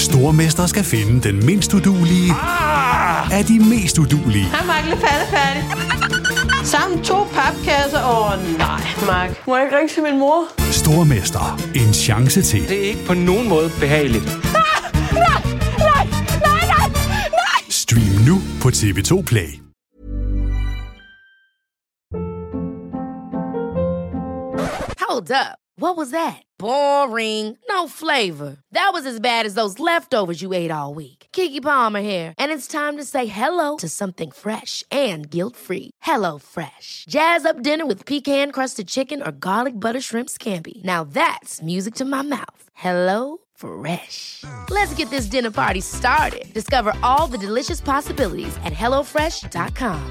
Stormester skal finde den mindst uduelige af de mest uduelige. Hej, Mark. Færdig. Sammen 2 papkasser. Nej, Mark. Må jeg ikke ringe til min mor? Stormester. En chance til. Det er ikke på nogen måde behageligt. Nej. Stream nu på TV2 Play. Hold up. What was that? Boring. No flavor. That was as bad as those leftovers you ate all week. Keke Palmer here, and it's time to say hello to something fresh and guilt-free. Hello Fresh. Jazz up dinner with pecan-crusted chicken or garlic butter shrimp scampi. Now that's music to my mouth. Hello Fresh. Let's get this dinner party started. Discover all the delicious possibilities at hellofresh.com.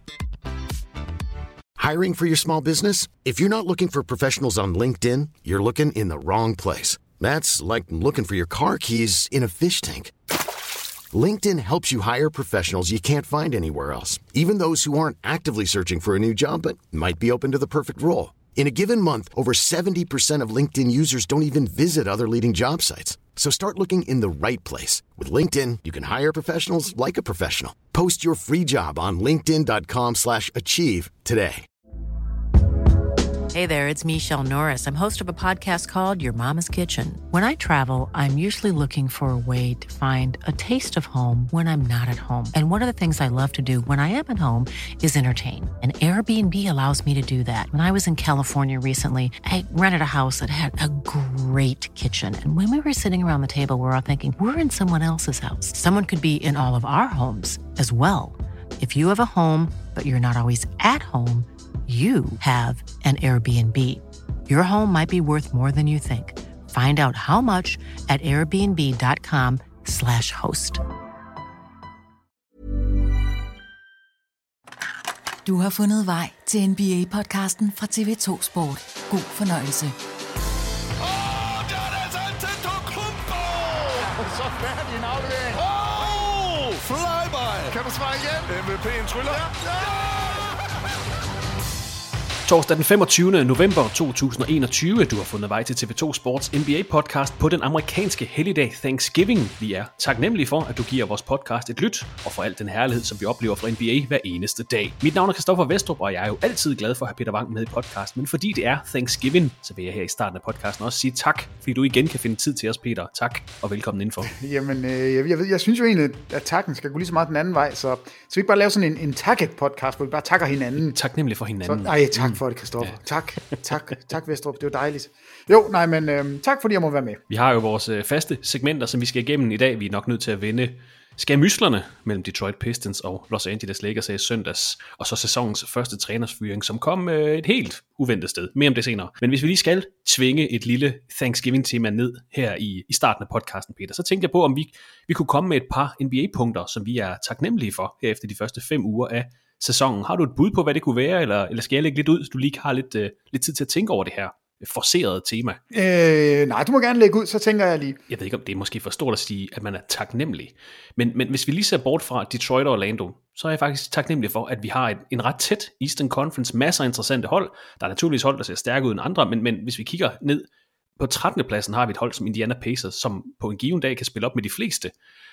Hiring for your small business? If you're not looking for professionals on LinkedIn, you're looking in the wrong place. That's like looking for your car keys in a fish tank. LinkedIn helps you hire professionals you can't find anywhere else, even those who aren't actively searching for a new job but might be open to the perfect role. In a given month, over 70% of LinkedIn users don't even visit other leading job sites. So start looking in the right place. With LinkedIn, you can hire professionals like a professional. Post your free job on linkedin.com/achieve today. Hey there, it's Michelle Norris. I'm host of a podcast called Your Mama's Kitchen. When I travel, I'm usually looking for a way to find a taste of home when I'm not at home. And one of the things I love to do when I am at home is entertain. And Airbnb allows me to do that. When I was in California recently, I rented a house that had a great kitchen. And when we were sitting around the table, we're all thinking, we're in someone else's house. Someone could be in all of our homes as well. If you have a home, but you're not always at home, you have an Airbnb. Your home might be worth more than you think. Find out how much at airbnb.com/host. Du har fundet vej til NBA-podcasten fra TV2 Sport. God fornøjelse. Der er altså en Antetokounmpo! Så færdig en aflevering. Flyby! Kan du svare igen? MVP'en tryller. Ja! Torsdag den 25. november 2021. Du har fundet vej til TV2 Sports NBA-podcast på den amerikanske helligdag Thanksgiving. Vi er taknemmelige for, at du giver vores podcast et lyt, og for al den herlighed, som vi oplever fra NBA hver eneste dag. Mit navn er Christoffer Vestrup, og jeg er jo altid glad for at have Peter Wang med i podcast, men fordi det er Thanksgiving, så vil jeg her i starten af podcasten også sige tak, fordi du igen kan finde tid til os, Peter. Tak, og velkommen indenfor. Jamen, jeg synes jo egentlig, at takken skal gå lige så meget den anden vej, så vi ikke bare lave sådan en takke-podcast, hvor vi bare takker hinanden. Taknemmelig for hinanden. Tak for det, Christoffer. Ja. Tak Vestrup, det var dejligt. Jo, nej, men tak fordi jeg må være med. Vi har jo vores faste segmenter, som vi skal igennem i dag. Vi er nok nødt til at vende skærmyslerne mellem Detroit Pistons og Los Angeles Lakers i søndags, og så sæsonens første trænersfyring, som kom et helt uventet sted. Mere om det senere. Men hvis vi lige skal tvinge et lille Thanksgiving-tema ned her i starten af podcasten, Peter, så tænkte jeg på, om vi kunne komme med et par NBA-punkter, som vi er taknemmelige for her efter de første 5 uger af sæsonen. Har du et bud på, hvad det kunne være, eller skal jeg lægge lidt ud, så du lige har lidt tid til at tænke over det her forcerede tema? Nej, du må gerne lægge ud, så tænker jeg lige. Jeg ved ikke, om det er måske for stort at sige, at man er taknemmelig. Men hvis vi lige ser bort fra Detroit og Orlando, så er jeg faktisk taknemmelig for, at vi har en ret tæt Eastern Conference, masser af interessante hold. Der er naturligvis hold, der ser stærke ud end andre, men hvis vi kigger ned på 13. pladsen, har vi et hold som Indiana Pacers, som på en given dag kan spille op med de fleste.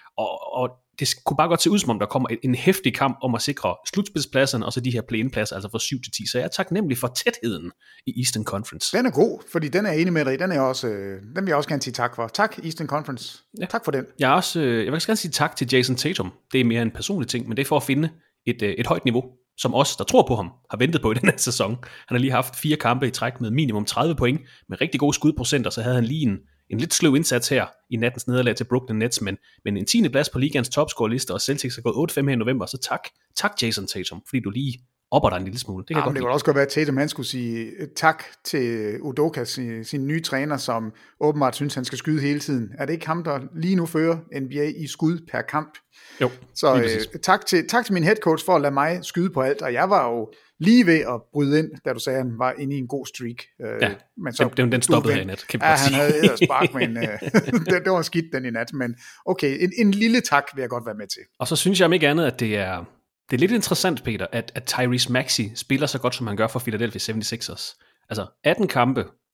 Og det kunne bare godt se ud, som om der kommer en heftig kamp om at sikre slutspidspladserne, og så de her play-in-pladser, altså fra 7 til 10. Så jeg er taknemmelig for tætheden i Eastern Conference. Den er god, fordi den er enig med dig i. Den vil jeg også gerne sige tak for. Tak, Eastern Conference. Ja. Tak for den. Jeg vil også gerne sige tak til Jason Tatum. Det er mere en personlig ting, men det er for at finde et højt niveau, som os, der tror på ham, har ventet på i den her sæson. Han har lige haft 4 kampe i træk med minimum 30 point, med rigtig gode skudprocenter, så havde han lige en lidt sløv indsats her i nattens nederlag til Brooklyn Nets, men en 10. plads på ligaens topscore-liste, og Celtics har gået 8-5 her i november, så tak Jason Tatum, fordi du lige opper dig en lille smule. Det kan også godt være, at Tatum han skulle sige tak til Udoka, sin nye træner, som åbenbart synes, han skal skyde hele tiden. Er det ikke ham, der lige nu fører NBA i skud per kamp? Jo. Så tak til min head coach for at lade mig skyde på alt, og jeg var jo lige ved at bryde ind, da du sagde, at han var inde i en god streak. Men så, den stoppede her i nat, kan vi godt sige. Han havde ellers spark, men det var skidt den i nat. Men okay, en lille tak vil jeg godt være med til. Og så synes jeg om ikke andet, at det er lidt interessant, Peter, at Tyrese Maxey spiller så godt, som han gør for Philadelphia 76ers. Altså 18 kampe,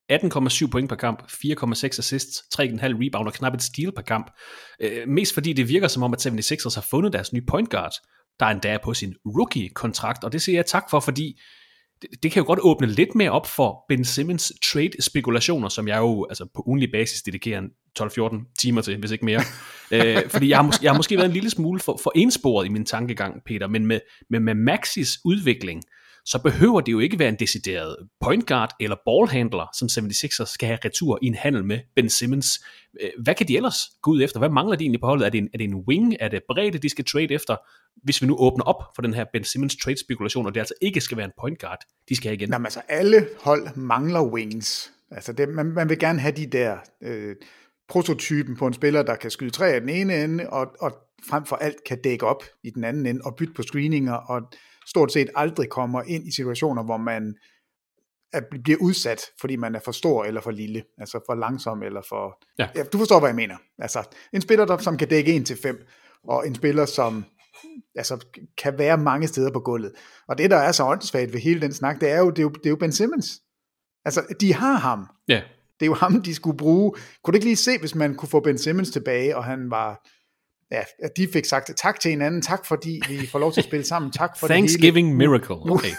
18,7 point per kamp, 4,6 assists, 3,5 rebound og knap et steal per kamp. Mest fordi det virker som om, at 76ers har fundet deres nye point guard, der endda er på sin rookie-kontrakt, og det siger jeg tak for, fordi det kan jo godt åbne lidt mere op for Ben Simmons trade-spekulationer, som jeg jo altså på ugenlig basis dedikerer 12-14 timer til, hvis ikke mere. Fordi jeg har måske været en lille smule for ensporet i min tankegang, Peter, men med Maxis udvikling, så behøver det jo ikke være en decideret point guard eller ballhandler, som 76ers skal have retur i en handel med Ben Simmons. Hvad kan de ellers gå ud efter? Hvad mangler de egentlig på holdet? Er det en wing? Er det bredde, de skal trade efter? Hvis vi nu åbner op for den her Ben Simmons trade-spekulation, og det altså ikke skal være en point guard, de skal have igen. Jamen altså, alle hold mangler wings. Altså, man vil gerne have de der prototypen på en spiller, der kan skyde 3 af den ene ende, og frem for alt kan dække op i den anden ende, og bytte på screeninger, og stort set aldrig kommer ind i situationer, hvor man bliver udsat, fordi man er for stor eller for lille, altså for langsom eller for... Ja, du forstår, hvad jeg mener. Altså, en spiller, som kan dække 1-5, og en spiller, som altså, kan være mange steder på gulvet. Og det, der er så åndssvagt ved hele den snak, det er jo Ben Simmons. Altså, de har ham. Ja. Det er jo ham, de skulle bruge. Kunne du ikke lige se, hvis man kunne få Ben Simmons tilbage, og han var... Ja, at de fik sagt tak til hinanden, tak fordi vi får lov til at spille sammen, tak for Thanksgiving det hele. Miracle. Okay.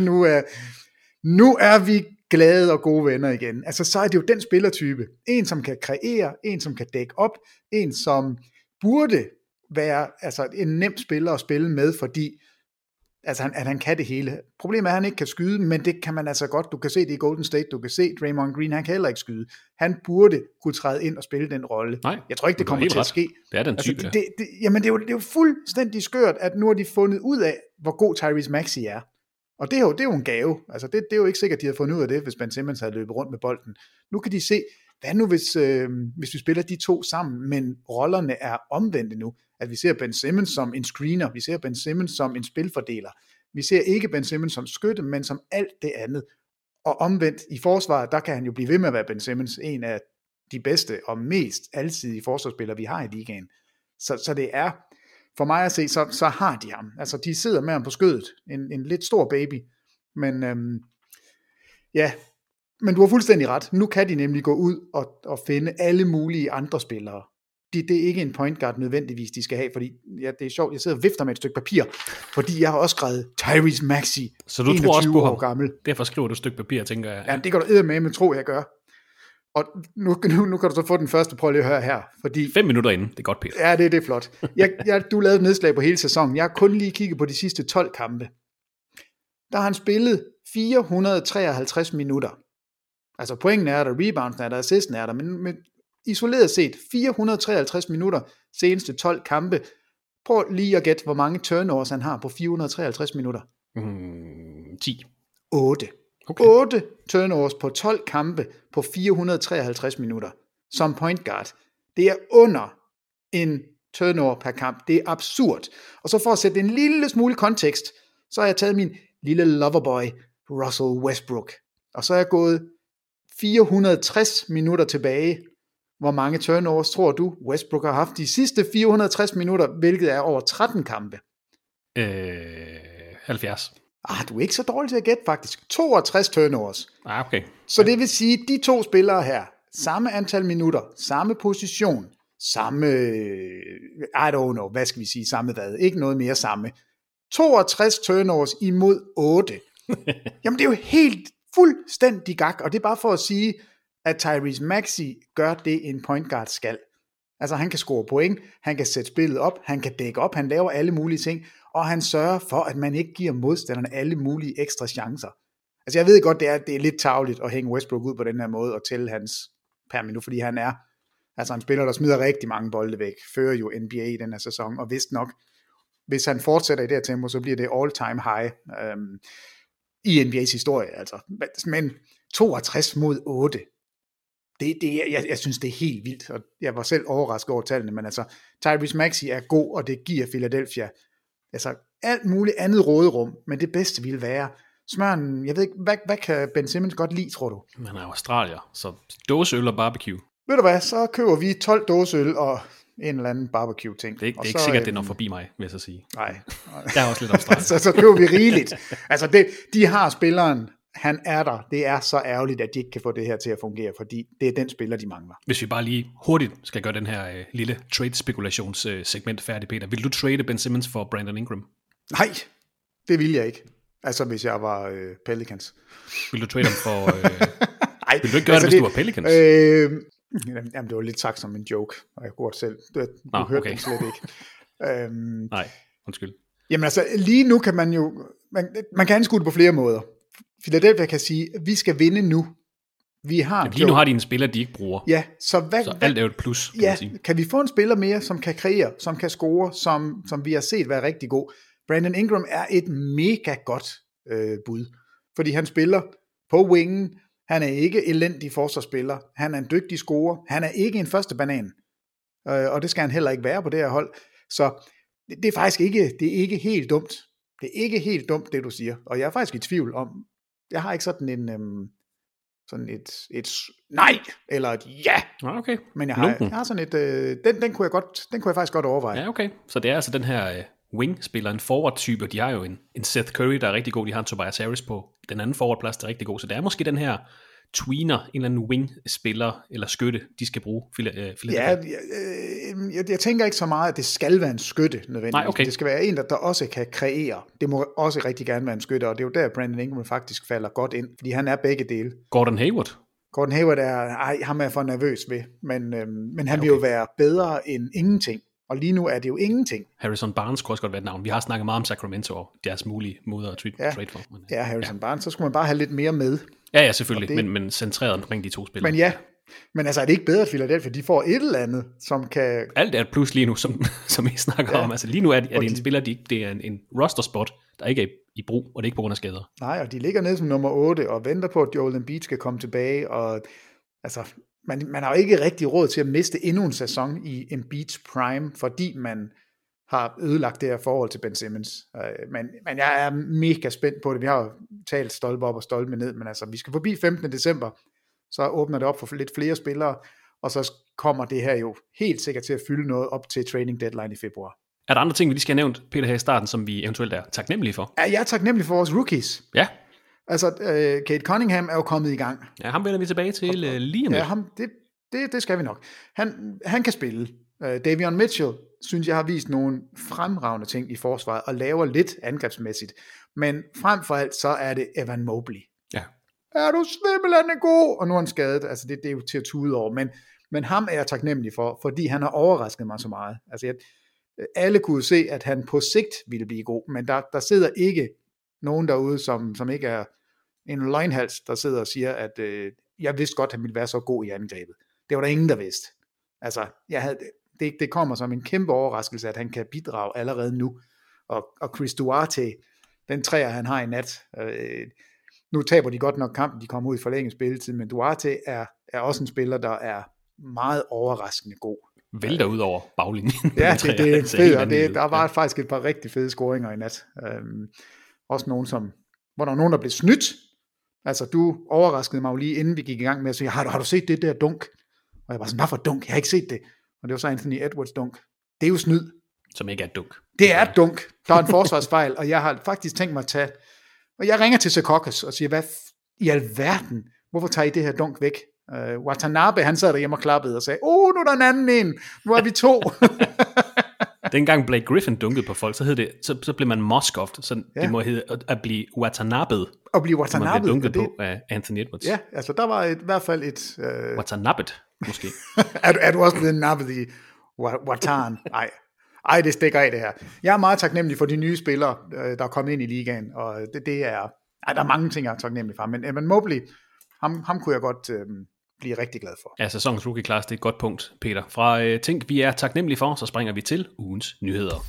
nu er vi glade og gode venner igen. Altså, så er det jo den spillertype. En, som kan kreere, en, som kan dække op, en, som burde være altså, en nem spiller at spille med, fordi altså, at han kan det hele. Problemet er, at han ikke kan skyde, men det kan man altså godt. Du kan se det i Golden State, du kan se Draymond Green, han kan heller ikke skyde. Han burde kunne træde ind og spille den rolle. Nej, jeg tror ikke, det kommer til at ske. Det er den type. Altså, jamen, det er jo fuldstændig skørt, at nu har de fundet ud af, hvor god Tyrese Maxey er. Og det er jo en gave. Altså, det er jo ikke sikkert, at de havde fundet ud af det, hvis Ben Simmons havde løbet rundt med bolden. Nu kan de se, hvad nu hvis vi spiller de to sammen, men rollerne er omvendte nu. At vi ser Ben Simmons som en screener, vi ser Ben Simmons som en spilfordeler. Vi ser ikke Ben Simmons som skytte, men som alt det andet. Og omvendt i forsvaret, der kan han jo blive ved med at være Ben Simmons, en af de bedste og mest alsidige forsvarsspillere, vi har i ligaen. Så det er, for mig at se, så har de ham. Altså, de sidder med ham på skødet. En lidt stor baby. Men men du har fuldstændig ret. Nu kan de nemlig gå ud og finde alle mulige andre spillere. Det er ikke en point guard nødvendigvis, de skal have, fordi det er sjovt, jeg sidder og vifter med et stykke papir, fordi jeg har også skrevet Tyrese Maxey, så du tror også på år gammel. Derfor skriver du et stykke papir, tænker jeg. Ja, det kan du eddermame tro, jeg gør. Og nu kan du så få den første, prøv lige at høre her. Fordi, 5 minutter inden, det er godt, Peter. Ja, det er flot. Du lavede et nedslag på hele sæsonen. Jeg har kun lige kigget på de sidste 12 kampe. Der har han spillet 453 minutter. Altså pointene er der, reboundsen er der, assisten er der, men isoleret set 453 minutter seneste 12 kampe. Prøv lige at gætte, hvor mange turnovers han har på 453 minutter. 10. 8. Okay. 8 turnovers på 12 kampe på 453 minutter som point guard. Det er under en turnover per kamp. Det er absurd. Og så for at sætte en lille smule kontekst, så har jeg taget min lille loverboy Russell Westbrook. Og så er jeg gået 460 minutter tilbage. Hvor mange turnovers tror du Westbrook har haft de sidste 460 minutter, hvilket er over 13 kampe? 70. Du er ikke så dårlig til at gætte faktisk. 62 turnovers. Okay. Så det vil sige, de to spillere her, samme antal minutter, samme position, samme, I don't know, hvad skal vi sige, samme hvad, ikke noget mere samme. 62 turnovers imod 8. Jamen det er jo helt fuldstændig gak, og det er bare for at sige, at Tyrese Maxey gør det, en point guard skal. Altså han kan score point, han kan sætte spillet op, han kan dække op, han laver alle mulige ting, og han sørger for, at man ikke giver modstanderne alle mulige ekstra chancer. Altså jeg ved godt, det er lidt tarveligt at hænge Westbrook ud på den her måde og tælle hans per minut, fordi han er altså en spiller, der smider rigtig mange bolde væk, fører jo NBA i den her sæson, og vist nok, hvis han fortsætter i det her tempo, så bliver det all-time high i NBA's historie. Altså. Men 62 mod 8, jeg synes, det er helt vildt, og jeg var selv overrasket over tallene, men altså, Tyrese Maxey er god, og det giver Philadelphia altså alt muligt andet råderum, men det bedste ville være, smøren, jeg ved ikke, hvad kan Ben Simmons godt lide, tror du? Han er australier, så dåseøl og barbecue. Ved du hvad, så køber vi 12 dåseøl og en eller anden barbecue ting. Det er ikke sikkert, det når forbi mig, vil jeg så sige. Nej. Jeg er også lidt australier. så køber vi rigeligt. Altså, de har spilleren, han er der. Det er så ærgerligt, at de ikke kan få det her til at fungere, fordi det er den spiller, de mangler. Hvis vi bare lige hurtigt skal gøre den her lille trade-spekulationssegment færdig, Peter. Vil du trade Ben Simmons for Brandon Ingram? Nej, det vil jeg ikke. Altså, hvis jeg var Pelicans. Vil du trade ham for... Nej, vil du ikke gøre det, hvis du var Pelicans? Jamen, det var lidt sagt som en joke, og jeg kunne selv. Du hørte den slet ikke. Nej, undskyld. Jamen altså, lige nu kan man jo... Man kan anskue det på flere måder. Philadelphia kan sige, at vi skal vinde nu. Vi har lige nu har de en spiller, de ikke bruger. Ja, så alt er jo et plus, kan man sige. Kan vi få en spiller mere, som kan kreere, som kan score, som vi har set være rigtig god. Brandon Ingram er et mega godt bud, fordi han spiller på wingen. Han er ikke elendig forsvarsspiller. Han er en dygtig scorer. Han er ikke en første banan. Og det skal han heller ikke være på det her hold. Så det er faktisk ikke helt dumt. Det er ikke helt dumt, det du siger. Og jeg er faktisk i tvivl om, jeg har ikke sådan et nej, eller et ja. Okay. Men jeg har sådan et, den kunne jeg faktisk godt overveje. Ja, okay. Så det er altså den her wing-spiller, en forward-type, og de har jo en Seth Curry, der er rigtig god. De har en Tobias Harris på den anden forward-plads, der er rigtig god. Så det er måske den her tweener, en eller anden wing-spiller eller skytte, de skal bruge. Jeg tænker ikke så meget, at det skal være en skytte nødvendigvis. Nej, okay. Det skal være en, der også kan kreere. Det må også rigtig gerne være en skytte, og det er jo der, Brandon Ingram faktisk falder godt ind, fordi han er begge dele. Gordon Hayward ham er jeg for nervøs ved, men han vil jo være bedre end ingenting. Og lige nu er det jo ingenting. Harrison Barnes kunne også godt være et navn. Vi har snakket meget om Sacramento og deres mulige måder at trade for. Men, Harrison Barnes, så skulle man bare have lidt mere med. Ja, selvfølgelig, men centreret omkring de to spillere. Men altså er det ikke bedre, at Philadelphia de får et eller andet, som kan... Alt er et plus lige nu, som I snakker om. Altså lige nu er det en spiller, det er en roster spot, der ikke er i brug, og det er ikke på grund af skader. Nej, og de ligger nede som nummer 8 og venter på, at Joel Embiid skal komme tilbage, og altså... Man har jo ikke rigtig råd til at miste endnu en sæson i Embiid's prime, fordi man har ødelagt det her forhold til Ben Simmons. Men jeg er mega spændt på det. Vi har jo talt stolpe op og stolpe ned, men altså, vi skal forbi 15. december, så åbner det op for lidt flere spillere, og så kommer det her jo helt sikkert til at fylde noget op til trading deadline i februar. Er der andre ting, vi lige skal have nævnt, Peter, her i starten, som vi eventuelt er taknemmelige for? Ja, jeg er taknemmelig for vores rookies. Ja. Altså, Cade Cunningham er jo kommet i gang. Ja, ham vender vi tilbage til lige om lidt. Ja, det skal vi nok. Han kan spille. Davion Mitchell, synes jeg, har vist nogle fremragende ting i forsvaret, og laver lidt angrebsmæssigt. Men frem for alt, så er det Evan Mobley. Ja. Er du svimmelende god? Og nu er han skadet. Altså, det er jo til at tude over. Men ham er jeg taknemmelig for, fordi han har overrasket mig så meget. Altså, alle kunne se, at han på sigt ville blive god, men der sidder ikke nogen derude, som ikke er en løgnhals, der sidder og siger, at jeg vidste godt, at han ville være så god i angrebet. Det var der ingen, der vidste. Altså, det kommer som en kæmpe overraskelse, at han kan bidrage allerede nu. Og Chris Duarte, den træer, han har i nat, nu taber de godt nok kampen, de kommer ud i forlænget spilletid, men Duarte er også en spiller, der er meget overraskende god. Vælter ud over baglinjen. Ja, det er fedt, og der var faktisk et par rigtig fede scoringer i nat. Også nogen, hvor der var nogen, der blev snydt. Altså, du overraskede mig jo lige, inden vi gik i gang med at sige, har du set det der dunk? Og jeg var sådan, hvad for dunk? Jeg har ikke set det. Og det var så Anthony Edwards dunk. Det er jo snyd. Som ikke er et dunk. Det er et dunk. Der er en forsvarsfejl, og jeg har faktisk tænkt mig at tage... Og jeg ringer til Secaucus og siger, hvad i alverden? Hvorfor tager I det her dunk væk? Watanabe, han sad derhjemme og klappede og sagde, nu er der en anden en. Nu er vi 2. Dengang Blake Griffin dunkede på folk, så hed det, så blev man Moscoft, så det må hedde at blive Watanabed. At blive Watanabed. Man blev dunket på af Anthony Edwards. Ja, altså der var i hvert fald et... Watanabed, måske. er du også blevet nappet i Watan? Ej, det stikker af det her. Jeg er meget taknemmelig for de nye spillere, der er kommet ind i ligaen, og det er... der er mange ting, jeg er taknemmelig for, men Evan Mobley, ham kunne jeg godt... blive rigtig glad for. Ja, sæsonens rookie class, det er et godt punkt, Peter. Fra ting, vi er taknemmelige for, så springer vi til ugens nyheder.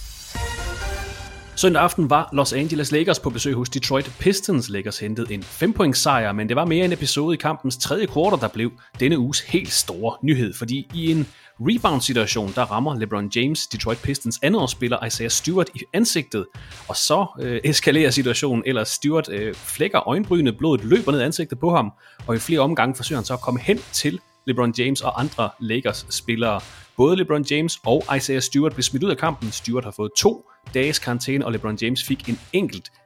Søndag aften var Los Angeles Lakers på besøg hos Detroit Pistons. Lakers hentede en 5-points sejr, men det var mere en episode i kampens tredje kvartal, der blev denne uges helt store nyhed, fordi i en rebound-situation, der rammer LeBron James Detroit Pistons andenårsspiller Isaiah Stewart i ansigtet, og så eskalerer situationen, eller Stewart flækker øjenbrynet, blodet løber ned ansigtet på ham, og i flere omgange forsøger han så at komme hen til LeBron James og andre Lakers-spillere. Både LeBron James og Isaiah Stewart blev smidt ud af kampen. Stewart har fået 2 dages karantæne, og LeBron James fik en enkelt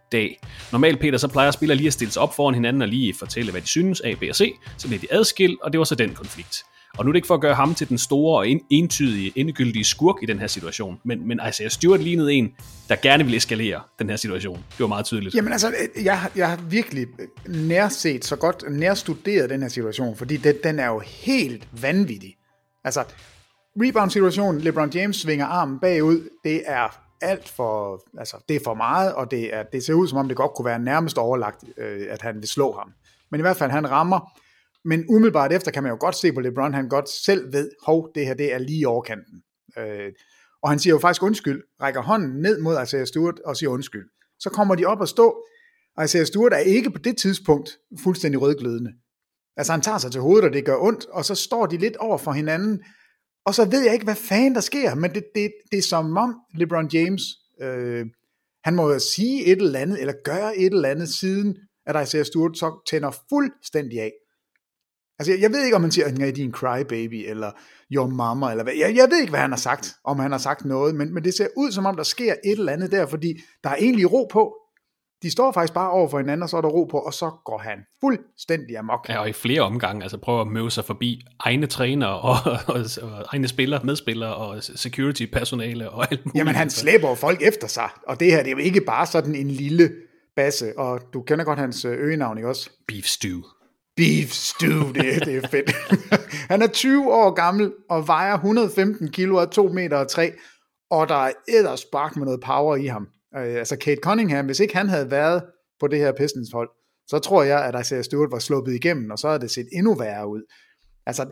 dag. Normalt, Peter, så plejer spillere lige at stille sig op foran hinanden og lige fortælle, hvad de synes, A, B og C. Så bliver de adskilt, og det var så den konflikt. Og nu er det ikke for at gøre ham til den store og entydige, endegyldige skurk i den her situation, men Isaiah Stewart lignede en, der gerne ville eskalere den her situation. Det var meget tydeligt. Jamen altså, jeg har virkelig nærset så godt, nærstuderet den her situation, fordi den er jo helt vanvittig. Altså, rebound-situationen, LeBron James svinger armen bagud, det er alt for, altså det er for meget, og det ser ud som om det godt kunne være nærmest overlagt, at han vil slå ham. Men i hvert fald, han rammer. Men umiddelbart efter kan man jo godt se på LeBron, han godt selv ved, det her det er lige overkanten. Og han siger jo faktisk undskyld, rækker hånden ned mod Isaiah Stewart og siger undskyld. Så kommer de op og stå, og Isaiah Stewart er ikke på det tidspunkt fuldstændig rødglødende. Altså han tager sig til hovedet, og det gør ondt, og så står de lidt over for hinanden, og så ved jeg ikke, hvad fanden der sker, men det er som om LeBron James, han må jo sige et eller andet, eller gøre et eller andet, siden at Isaiah Stewart så tænder fuldstændig af. Altså, jeg ved ikke, om han siger, at han er din crybaby, eller your mama, eller hvad. Jeg ved ikke, hvad han har sagt, om han har sagt noget, men det ser ud, som om der sker et eller andet der, fordi der er egentlig ro på. De står faktisk bare over for hinanden, og så er der ro på, og så går han fuldstændig amok. Ja, og i flere omgange, altså prøver at møde sig forbi egne trænere, og egne spillere, medspillere, og security-personale, og alt muligt. Jamen, han slæber folk efter sig, og det her, det er jo ikke bare sådan en lille basse, og du kender godt hans øgenavn, ikke også? Beef Stew. Beef Stew, det er fedt. Han er 20 år gammel, og vejer 115 kilo og 2,3 meter, og der er edderspark med noget power i ham. Altså Cade Cunningham, hvis ikke han havde været på det her Pistons hold, så tror jeg, at Isaiah Stewart var sluppet igennem, og så havde det set endnu værre ud. Altså,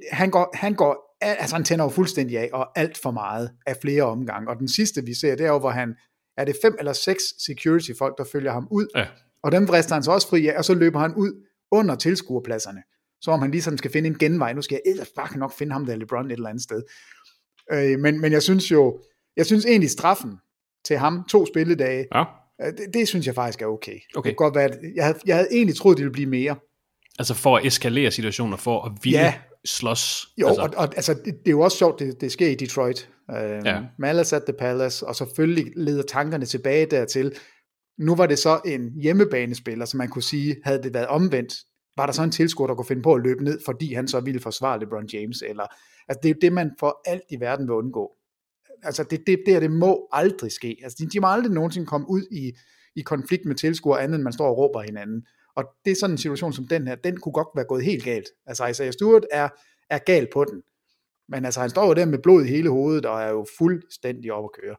han tænder jo fuldstændig af, og alt for meget af flere omgange. Og den sidste, vi ser, det er jo, hvor er det 5 eller 6 security-folk, der følger ham ud, ja. Og dem vrister han så også fri af, og så løber han ud under tilskuerpladserne, så om han lige sådan skal finde en genvej. Nu skal jeg ellers bare nok finde ham der LeBron et eller andet sted. Men jeg synes egentlig straffen til ham 2 spilledage, ja. Det synes jeg faktisk er okay. Det kan godt være, jeg havde egentlig troet, det ville blive mere. Altså for at eskalere situationer, for at ville slås. Jo, altså det er jo også sjovt, det sker i Detroit. Malice at the Palace, og selvfølgelig leder tankerne tilbage dertil. Nu var det så en hjemmebanespiller, som man kunne sige, havde det været omvendt, var der så en tilskuer, der kunne finde på at løbe ned, fordi han så ville forsvare LeBron James, eller, altså det er jo det, man for alt i verden vil undgå. Altså det må aldrig ske. Altså de må aldrig nogensinde komme ud i konflikt med tilskuere, andet end man står og råber hinanden. Og det er sådan en situation som den her, den kunne godt være gået helt galt. Altså Isaiah Stewart er gal på den. Men altså han står jo der med blod i hele hovedet, og er jo fuldstændig oppe at køre.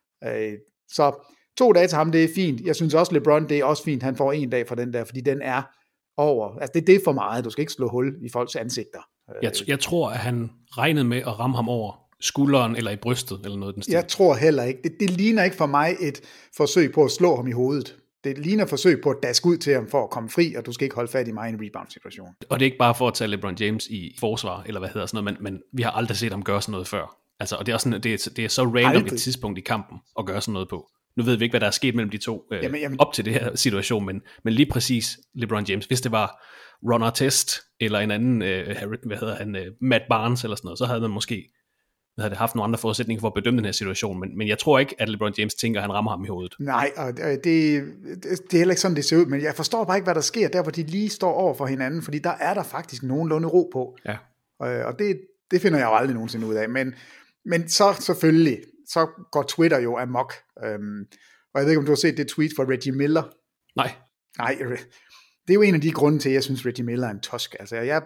Så 2 dage til ham, det er fint. Jeg synes også, LeBron, det er også fint, han får 1 dag for den der, fordi den er over. Altså det er for meget. Du skal ikke slå hul i folks ansigter. Jeg tror, at han regnede med at ramme ham over skulderen eller i brystet, eller noget den stil. Jeg tror heller ikke. Det ligner ikke for mig et forsøg på at slå ham i hovedet. Det ligner et forsøg på at daske ud til ham for at komme fri, og du skal ikke holde fat i mig i en rebound-situation. Og det er ikke bare for at tage LeBron James i forsvar, eller hvad hedder sådan noget, men vi har aldrig set ham gøre sådan noget før. Altså, og det er, sådan, det er så random et tidspunkt i kampen at gøre sådan noget på. Nu ved vi ikke, hvad der er sket mellem de to op til det her situation, men lige præcis LeBron James, hvis det var Ron Artest, eller en anden, Matt Barnes, eller sådan noget, så havde man måske haft nogle andre forudsætninger for at bedømme den her situation, men jeg tror ikke, at LeBron James tænker, at han rammer ham i hovedet. Nej, og det er heller ikke sådan, det ser ud, men jeg forstår bare ikke, hvad der sker, der hvor de lige står over for hinanden, fordi der er der faktisk nogenlunde ro på. Ja. Og det finder jeg jo aldrig nogensinde ud af, men så selvfølgelig, så går Twitter jo amok. Og jeg ved ikke, om du har set det tweet fra Reggie Miller? Nej. Det er jo en af de grunde til, at jeg synes, Reggie Miller er en tosk. Altså,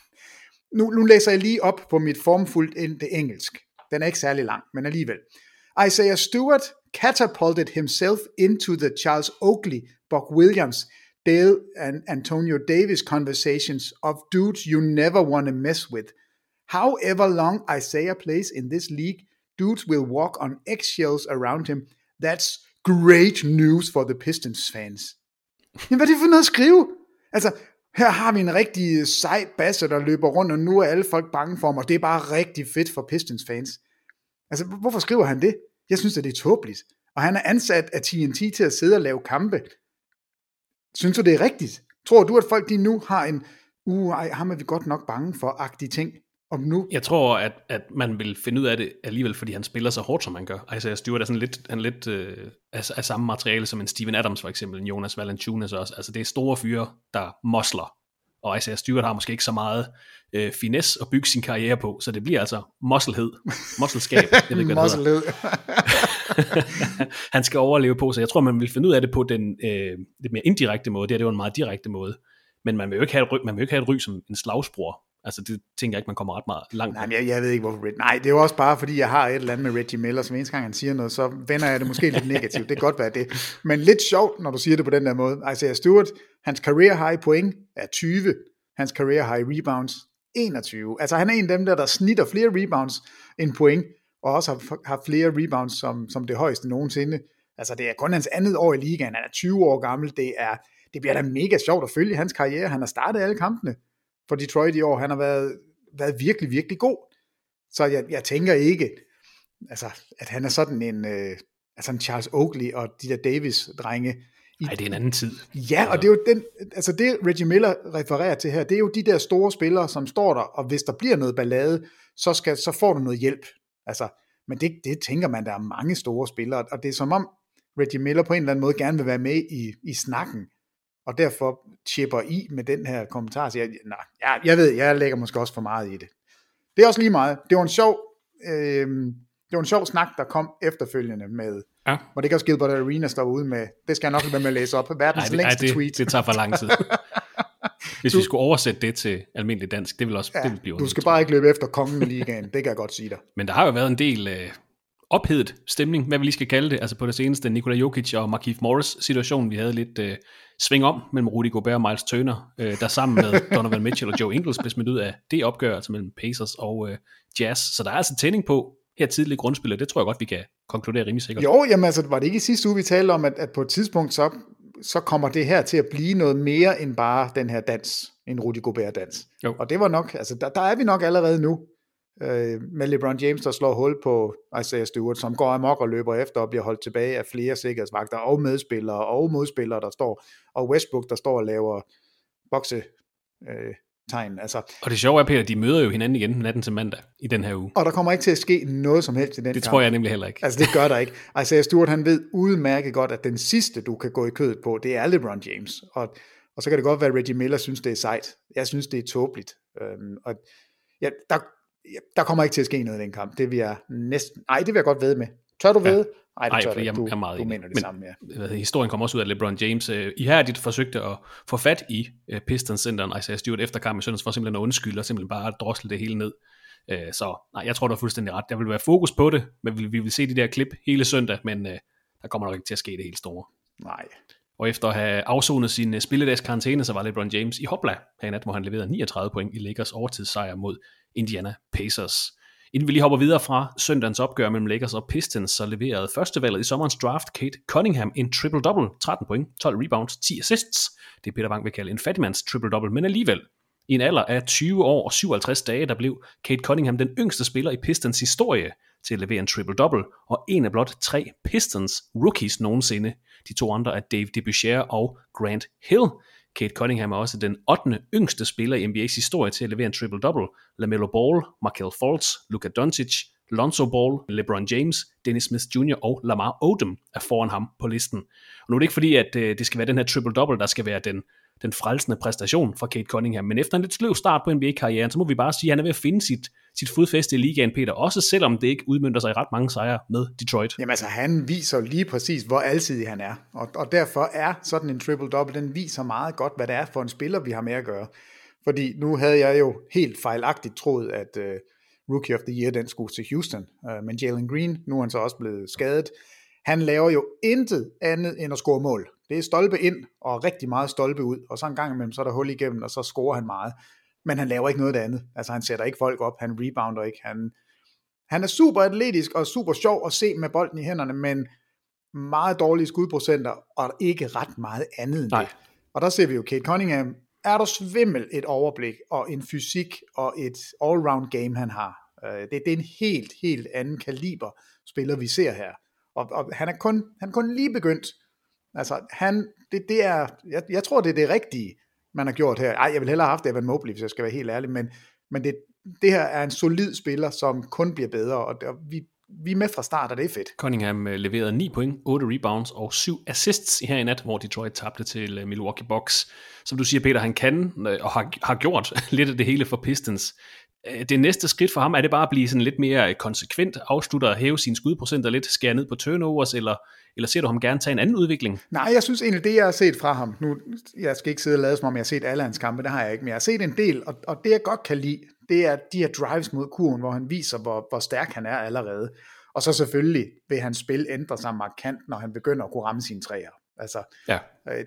nu læser jeg lige op på mit formfuldt engelsk. Den er ikke særlig lang, men alligevel. Isaiah Stewart catapulted himself into the Charles Oakley, Buck Williams, Dale and Antonio Davis conversations of dudes you never want to mess with. However long Isaiah plays in this league, dudes will walk on eggshells around him. That's great news for the Pistons fans. Jamen, hvad er det for noget at skrive? Altså, her har vi en rigtig sej basse, der løber rundt, og nu er alle folk bange for ham, og det er bare rigtig fedt for Pistons fans. Altså, hvorfor skriver han det? Jeg synes, at det er tåbeligt. Og han er ansat af TNT til at sidde og lave kampe. Synes du, det er rigtigt? Tror du, at folk de nu har en, ham er vi godt nok bange for-agtige ting? om nu. Jeg tror, at man vil finde ud af det alligevel, fordi han spiller så hårdt, som han gør. Isaiah Stewart er sådan lidt af samme materiale som en Steven Adams for eksempel, en Jonas Valanciunas også. Altså det er store fyre, der mosler. Og Isaiah Stewart har måske ikke så meget finesse at bygge sin karriere på, så det bliver altså mosselskab. Jeg ved ikke, hvad han skal overleve på, så jeg tror, man vil finde ud af det på den lidt mere indirekte måde. Det er jo en meget direkte måde. Men man vil jo ikke have et ry som en slagsbror. Altså det tænker jeg ikke, man kommer ret meget langt. Nej, men jeg ved ikke, hvorfor Nej, det er jo også bare, fordi jeg har et eller andet med Reggie Miller, som eneste gang han siger noget, så vender jeg det måske lidt negativt. Det kan godt være det. Men lidt sjovt, når du siger det på den der måde. Isaiah Stewart, hans career high point er 20. Hans career high rebounds 21. Altså han er en af dem der snitter flere rebounds end point, og også har flere rebounds som det højeste nogensinde. Altså det er kun hans andet år i ligaen. Han er 20 år gammel. Det bliver da mega sjovt at følge hans karriere. Han har startet alle kampene for Detroit i år. Han har været virkelig, virkelig god. Så jeg tænker ikke, altså, at han er sådan en Charles Oakley og de der Davis-drenge. Nej, det er en anden tid. Ja, og det er jo det Reggie Miller refererer til her, det er jo de der store spillere, som står der, og hvis der bliver noget ballade, så får du noget hjælp. Altså, men det tænker man, der er mange store spillere, og det er som om Reggie Miller på en eller anden måde gerne vil være med i snakken, og derfor chipper i med den her kommentar. Så jeg ved, jeg lægger måske også for meget i det. Det er også lige meget. Det var en sjov snak, der kom efterfølgende med, hvor det ikke også Gilbert Arena står ude med. Det skal jeg nok være med at læse op. Verdens længste tweet. Det tager for lang tid. Hvis vi skulle oversætte det til almindelig dansk, det vil også det vil blive. Du skal bare ikke løbe efter kongen i ligaen, det kan jeg godt sige dig. Men der har jo været en del ophedet stemning, hvad vi lige skal kalde det. Altså på det seneste Nikola Jokic og Markieff Morris situation, vi havde lidt sving om mellem Rudy Gobert og Miles Turner, der sammen med Donovan Mitchell og Joe Ingles blev smidt ud af det opgør, altså mellem Pacers og Jazz. Så der er altså tænding på her tidlige grundspiller. Det tror jeg godt, vi kan konkludere rimelig sikkert. Jo, jamen altså, var det ikke i sidste uge, vi talte om, at på et tidspunkt, så kommer det her til at blive noget mere end bare den her dans, en Rudy Gobert-dans. Jo. Og det var nok, altså der er vi nok allerede nu, med LeBron James, der slår hul på Isaiah Stewart, som går amok og løber efter og bliver holdt tilbage af flere sikkerhedsvagter og medspillere og modspillere, der står, og Westbrook, der står og laver boksetegn. Altså. Og det sjove er, Peter, de møder jo hinanden igen natten til mandag i den her uge. Og der kommer ikke til at ske noget som helst i den Det kamp. Tror jeg nemlig heller ikke. Altså det gør der ikke. Isaiah Stewart, han ved udmærket godt, at den sidste, du kan gå i kødet på, det er LeBron James. Og så kan det godt være, at Reggie Miller synes, det er sejt. Jeg synes, det er tåbeligt. Og ja, der kommer ikke til at ske noget i den kamp. Det vil jeg næsten... Nej, det vil jeg godt ved med. Tør du ved? Nej, fordi jeg er meget du mener det samme, ja. Historien kommer også ud af, at LeBron James ihærdigt forsøgte at få fat i Pistons-centeren Isaiah Stewart efter kampen i søndags for simpelthen at undskylde og simpelthen bare drosle det hele ned. Så nej, jeg tror, der er fuldstændig ret. Der vil være fokus på det, men vi vil se de der klip hele søndag, men der kommer nok ikke til at ske det helt store. Nej. Og efter at have afsonet sin spilledags karantæne, så var LeBron James i hopla her i nat, hvor han leverede 39 point i Lakers overtidssejr mod Indiana Pacers. Inden vi lige hopper videre fra søndagens opgør mellem Lakers og Pistons, så leverede førstevalget i sommerens draft Cade Cunningham en triple-double, 13 point, 12 rebounds, 10 assists. Det Peter Bang vil kalde en fattigmands triple-double, men alligevel. I en alder af 20 år og 57 dage, der blev Cade Cunningham den yngste spiller i Pistons historie til at levere en triple-double, og en af blot 3 Pistons rookies nogensinde. De 2 andre er Dave DeBusschere og Grant Hill. Cade Cunningham er også den 8. yngste spiller i NBA's historie til at levere en triple-double. LaMelo Ball, Markelle Fultz, Luka Doncic, Lonzo Ball, LeBron James, Dennis Smith Jr. og Lamar Odom er foran ham på listen. Og nu er det ikke fordi, at det skal være den her triple-double, der skal være den frelsende præstation fra Cade Cunningham, men efter en lidt sløv start på NBA-karrieren, så må vi bare sige, at han er ved at finde sit fodfæste i ligaen, Peter, også selvom det ikke udmønter sig i ret mange sejre med Detroit. Jamen altså, han viser lige præcis, hvor alsidig han er, og derfor er sådan en triple-double, den viser meget godt, hvad det er for en spiller, vi har med at gøre. Fordi nu havde jeg jo helt fejlagtigt troet, at Rookie of the Year, den skulle til Houston, men Jalen Green, nu er han så også blevet skadet. Han laver jo intet andet end at score mål. Det er stolpe ind og rigtig meget stolpe ud, og så en gang imellem, så er der hul igennem, og så scorer han meget. Men han laver ikke noget andet. Altså han sætter ikke folk op, han rebounder ikke. Han er super atletisk og super sjov at se med bolden i hænderne, men meget dårlige skudprocenter, og ikke ret meget andet end det. Og der ser vi jo Cade Cunningham, er der svimmel et overblik, og en fysik, og et all-round game, han har. Det er en helt anden kaliber spiller, vi ser her. Og han er kun lige begyndt. Altså, jeg tror, det er det rigtige, man har gjort her. Jeg vil hellere have haft Evan Mobley, hvis jeg skal være helt ærlig, men det her er en solid spiller, som kun bliver bedre, og vi er med fra start, og det er fedt. Cunningham leverede 9 point, 8 rebounds og 7 assists her i nat, hvor Detroit tabte til Milwaukee Bucks. Som du siger, Peter, han kan og har gjort lidt af det hele for Pistons. Det næste skridt for ham, er det bare at blive sådan lidt mere konsekvent, afslutte og hæve sine skudprocenter lidt, skære ned på turnovers, eller ser du ham gerne tage en anden udvikling? Nej, jeg synes egentlig, det jeg har set fra ham, nu, jeg skal ikke sidde og lade som om, jeg har set alle hans kampe, det har jeg ikke, men jeg har set en del, og det jeg godt kan lide, det er de her drives mod kurven, hvor han viser, hvor stærk han er allerede. Og så selvfølgelig vil hans spil ændre sig markant, når han begynder at kunne ramme sine træer. Altså, ja.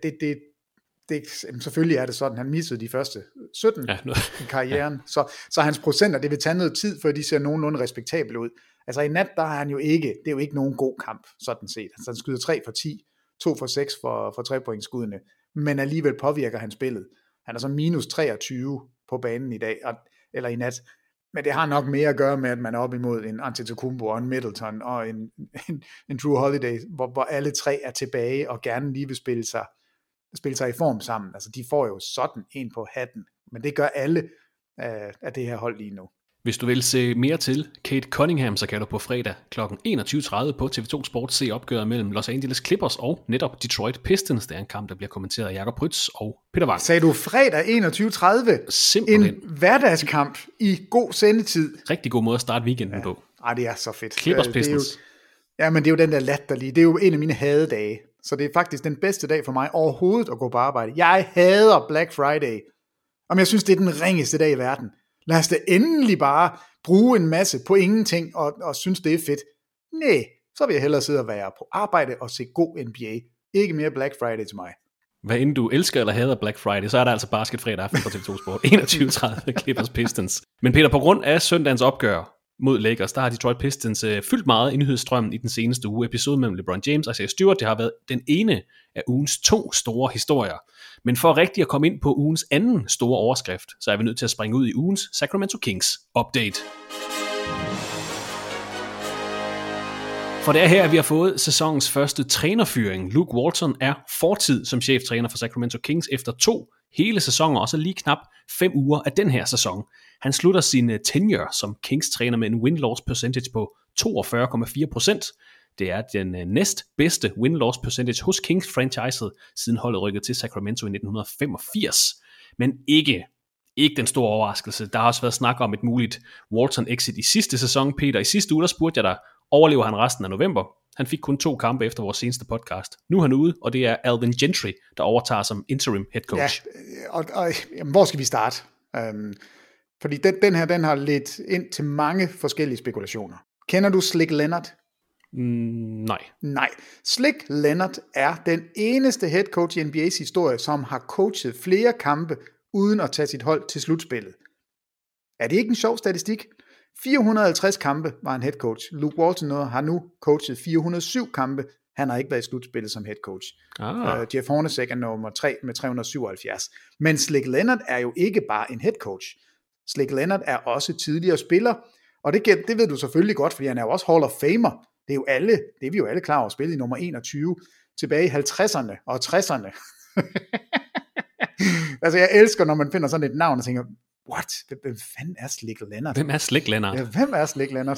Selvfølgelig er det sådan, han missede de første 17 i karrieren, så hans procenter, det vil tage noget tid, før de ser nogenlunde respektabelt ud. Altså i nat, der er han jo ikke, det er jo ikke nogen god kamp, sådan set. Altså han skyder 3 for 10, 2 for 6 for 3-pointsskuddene, men alligevel påvirker han spillet. Han er så minus 23 på banen i dag, eller i nat. Men det har nok mere at gøre med, at man er op imod en Antetokounmpo og en Middleton og en Drew Holiday, hvor alle tre er tilbage og gerne lige vil spille sig i form sammen. Altså de får jo sådan en på hatten, men det gør alle af det her hold lige nu. Hvis du vil se mere til Cade Cunningham, så kan du på fredag kl. 21.30 på TV2 Sport se opgøret mellem Los Angeles Clippers og netop Detroit Pistons. Det er en kamp, der bliver kommenteret af Jakob Rytz og Peter Wang. Sagde du fredag 21.30? Simpelthen. En hverdagskamp i god sendetid. Rigtig god måde at starte weekenden på. Ja, det er så fedt. Clippers Pistons. Men det er jo den der latterlige. Det er jo en af mine hadedage. Så det er faktisk den bedste dag for mig overhovedet at gå på arbejde. Jeg hader Black Friday. Om jeg synes, det er den ringeste dag i verden. Lad os da endelig bare bruge en masse på ingenting og synes, det er fedt. Nej, så vil jeg hellere sidde og være på arbejde og se god NBA. Ikke mere Black Friday til mig. Hvad end du elsker eller hader Black Friday, så er der altså basket fredag aften på TV2 Sport. 21.30 Clippers Pistons. Men Peter, på grund af søndagens opgør mod Lakers, der har Detroit Pistons fyldt meget i nyhedsstrømmen i den seneste uge. Episoden mellem LeBron James og Isaiah Stewart, det har været den ene af ugens 2 store historier. Men for rigtig at komme ind på ugens anden store overskrift, så er vi nødt til at springe ud i ugens Sacramento Kings update. For det er her, vi har fået sæsonens første trænerfyring. Luke Walton er fortid som cheftræner for Sacramento Kings efter 2 hele sæsoner, og så lige knap 5 uger af den her sæson. Han slutter sin tenure som Kings-træner med en win-loss percentage på 42,4%. Det er den næst bedste win-loss percentage hos Kings-franchiset, siden holdet rykkede til Sacramento i 1985. Men ikke den store overraskelse. Der har også været snak om et muligt Walton-exit i sidste sæson. Peter, i sidste uge der spurgte jeg dig, overlever han resten af november? Han fik kun 2 kampe efter vores seneste podcast. Nu er han ude, og det er Alvin Gentry, der overtager som interim head coach. Ja, og hvor skal vi starte? Fordi den her, den har ledt ind til mange forskellige spekulationer. Kender du Slick Leonard? Nej. Slick Leonard er den eneste head coach i NBA's historie, som har coachet flere kampe, uden at tage sit hold til slutspillet. Er det ikke en sjov statistik? 450 kampe var en head coach. Luke Walton har nu coachet 407 kampe. Han har ikke været i slutspillet som head coach. Jeff Hornacek er nummer 3 med 377. Men Slick Leonard er jo ikke bare en head coach. Slick Leonard er også tidligere spiller, og det ved du selvfølgelig godt, fordi han er jo også Hall of Famer. Det er vi jo alle klar over, at spille i nummer 21 tilbage i 50'erne og 60'erne. Altså jeg elsker, når man finder sådan et navn og tænker, what? Hvem fanden er Slick Leonard? Hvem er Slick Leonard? Ja, hvem er Slick Leonard?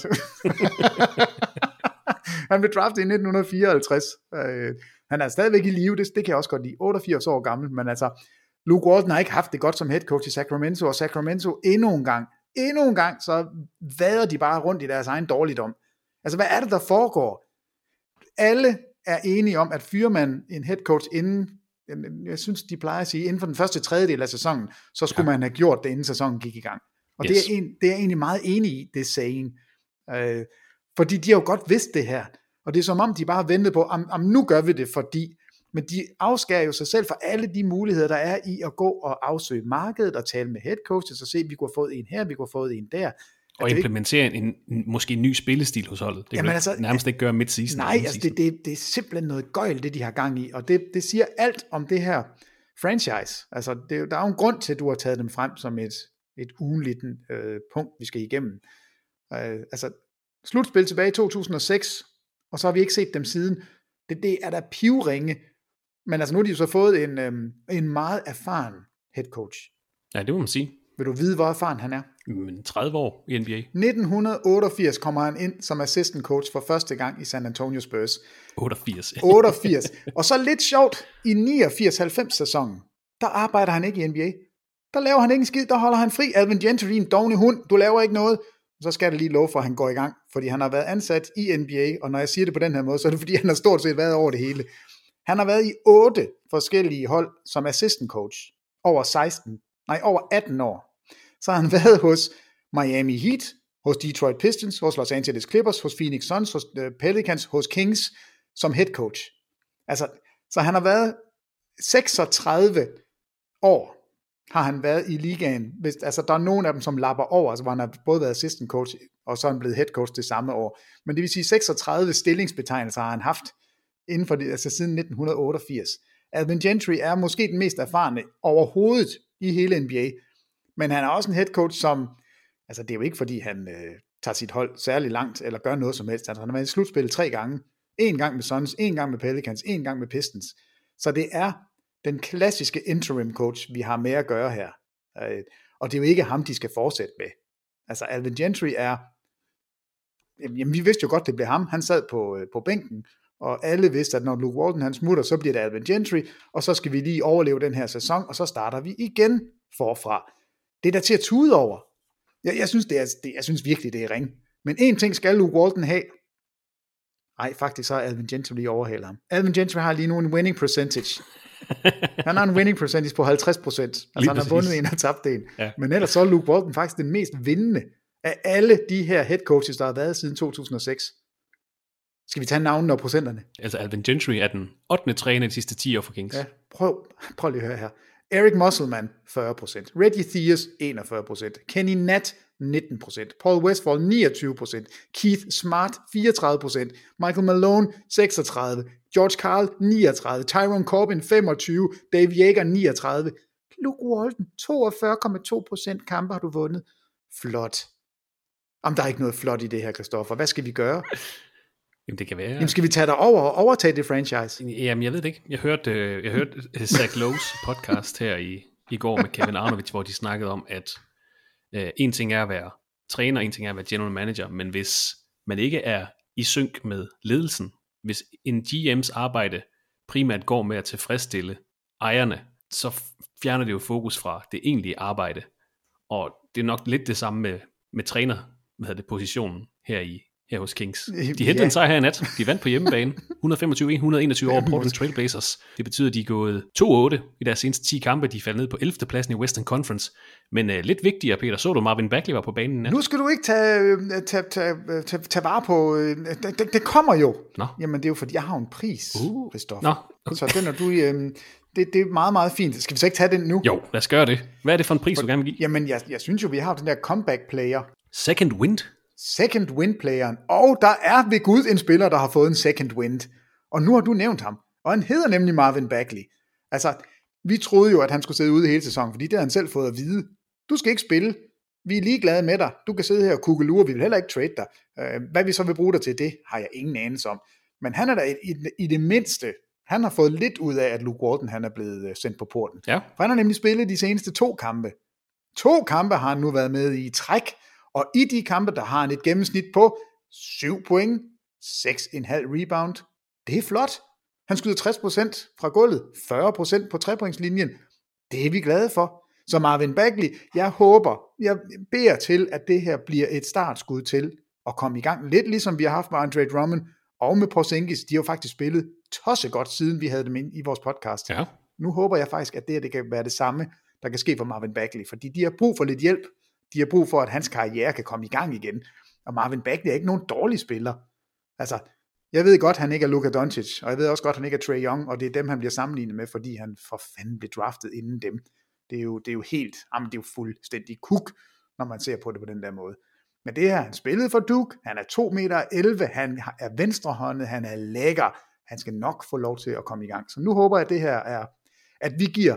Han blev draftet i 1954. Han er stadigvæk i live, det kan jeg også godt lide. 88 år gammel, men altså, Luke Walton har ikke haft det godt som head coach i Sacramento, og Sacramento endnu en gang, så vader de bare rundt i deres egen dårligdom. Altså, hvad er det, der foregår? Alle er enige om, at fyrer man en head coach inden, jeg synes, de plejer at sige, inden for den første tredjedel af sæsonen, så skulle man have gjort det, inden sæsonen gik i gang. Og det er jeg egentlig meget enig i, det saying. Fordi de har jo godt vidst det her. Og det er som om, de bare har ventet på, nu gør vi det, fordi. Men de afskærer jo sig selv for alle de muligheder, der er i at gå og afsøge markedet og tale med head coaches og se, vi kunne have fået en her, vi kunne have fået en der. Og implementere måske en ny spillestil hos holdet. Det kan altså, nærmest ikke gøre midt-season. Nej, altså det er simpelthen noget gøjl, det de har gang i. Og det siger alt om det her franchise. Altså, der er jo en grund til, at du har taget dem frem som et ugenligt punkt, vi skal igennem. Altså, slutspil tilbage i 2006, og så har vi ikke set dem siden. Det er da pivringe. Men altså, nu har de jo så fået en meget erfaren head coach. Ja, det må man sige. Vil du vide, hvor erfaren han er? 30 år i NBA. 1988 kommer han ind som assistant coach for første gang i San Antonio Spurs. 88. Og så lidt sjovt, i 89-90 sæsonen, der arbejder han ikke i NBA. Der laver han ikke en skid, der holder han fri. Alvin Gentry, en dovne hund, du laver ikke noget. Så skal det lige love for, at han går i gang, fordi han har været ansat i NBA, og når jeg siger det på den her måde, så er det fordi, han har stort set været over det hele. Han har været i 8 forskellige hold som assistant coach over 18 år. Så har han været hos Miami Heat, hos Detroit Pistons, hos Los Angeles Clippers, hos Phoenix Suns, hos Pelicans, hos Kings som head coach. Altså, så han har været 36 år har han været i ligaen. Altså, der er nogle af dem, som lapper over, altså, hvor han har både været assistant coach, og så er han blevet head coach det samme år. Men det vil sige, 36 stillingsbetegnelser har han haft inden for det, altså siden 1988. Alvin Gentry er måske den mest erfarne overhovedet i hele NBA, men han er også en head coach, som, altså det er jo ikke fordi, han tager sit hold særlig langt, eller gør noget som helst. Altså, han har været i slutspil 3 gange. 1 gang med Suns, 1 gang med Pelicans, 1 gang med Pistons. Så det er den klassiske interim coach, vi har med at gøre her. Og det er jo ikke ham, de skal fortsætte med. Altså Alvin Gentry er, jamen vi vidste jo godt, det blev ham. Han sad på bænken, og alle vidste, at når Luke Walton han smutter, så bliver det Alvin Gentry, og så skal vi lige overleve den her sæson, og så starter vi igen forfra. Det er der til at tude over. Jeg synes virkelig, det er ring. Men en ting skal Luke Walton have. Nej, faktisk så er Alvin Gentry lige overhalet ham. Alvin Gentry har lige nu en winning percentage. Han har en winning percentage på 50%. Altså han har vundet en og tabt en. Ja. Men ellers så er Luke Walton faktisk den mest vindende af alle de her head coaches, der har været siden 2006. Skal vi tage navnene og procenterne? Altså Alvin Gentry er den 8. træner de sidste 10 år for Kings. Ja, prøv lige at høre her. Eric Musselman 40%, Reggie Theus 41%, Kenny Natt 19%, Paul Westphal 29%, Keith Smart 34%, Michael Malone 36%, George Karl 39%, Tyrone Corbin 25%, Dave Yeager 39%, Luke Walton 42,2% kampe har du vundet. Flot. Jamen, der er ikke noget flot i det her, Christoffer. Hvad skal vi gøre? Jamen, det kan være. Jamen, skal vi tage dig over og overtage det franchise? Jamen, jeg ved det ikke. Jeg hørte Zach Lowe's podcast her i går med Kevin Arnovich, hvor de snakkede om, at en ting er at være træner, en ting er at være general manager, men hvis man ikke er i synk med ledelsen, hvis en GM's arbejde primært går med at tilfredsstille ejerne, så fjerner det jo fokus fra det egentlige arbejde. Og det er nok lidt det samme med træner, positionen her hos Kings. De hentede en sejr her i nat. De vandt på hjemmebane. 125-121 over Portland Trail Blazers. Det betyder, at de er gået 2-8 i deres seneste 10 kampe. De faldt ned på 11. pladsen i Western Conference. Men lidt vigtigere, Peter, så du Marvin Bagley var på banen nat? Nu skal du ikke tage vare på... Det kommer jo. Nå. Jamen, det er jo fordi, jeg har en pris, Christoffer. Nå. Okay. Så den er du... Det er meget, meget fint. Skal vi så ikke tage den nu? Jo, lad os gøre det. Hvad er det for en pris, du gerne vil give? Jamen, jeg synes jo, vi har den der comeback player. Second wind playeren. Og der er ved Gud en spiller, der har fået en second wind. Og nu har du nævnt ham. Og han hedder nemlig Marvin Bagley. Altså, vi troede jo, at han skulle sidde ude hele sæsonen, fordi det havde han selv fået at vide. Du skal ikke spille. Vi er ligeglade med dig. Du kan sidde her og kukkelure. Vi vil heller ikke trade dig. Hvad vi så vil bruge dig til, det har jeg ingen anelse om. Men han er da i det mindste... Han har fået lidt ud af, at Luke Walton han er blevet sendt på porten. Ja. For han har nemlig spillet de seneste 2 kampe. 2 kampe har han nu været med i træk. Og i de kampe, der har han et gennemsnit på 7 point, 6,5 rebound. Det er flot. Han skyder 60% fra gulvet, 40% på 3-pointslinjen. Det er vi glade for. Så Marvin Bagley, jeg beder til, at det her bliver et startskud til at komme i gang. Lidt ligesom vi har haft med Andre Drummond og med Porzingis. De har jo faktisk spillet tossegodt, siden vi havde dem ind i vores podcast. Ja. Nu håber jeg faktisk, at det kan være det samme, der kan ske for Marvin Bagley. Fordi de har brug for lidt hjælp. De har brug for, at hans karriere kan komme i gang igen. Og Marvin Bagley er ikke nogen dårlig spiller. Altså, jeg ved godt, han ikke er Luka Doncic, og jeg ved også godt, han ikke er Trae Young, og det er dem, han bliver sammenlignet med, fordi han for fanden blev draftet inden dem. Det er jo helt, jamen det er jo fuldstændig kuk, når man ser på det på den der måde. Men det her, han spillede for Duke, han er 2,11 meter, han er venstrehåndet, han er lækker, han skal nok få lov til at komme i gang. Så nu håber jeg, at det her er, at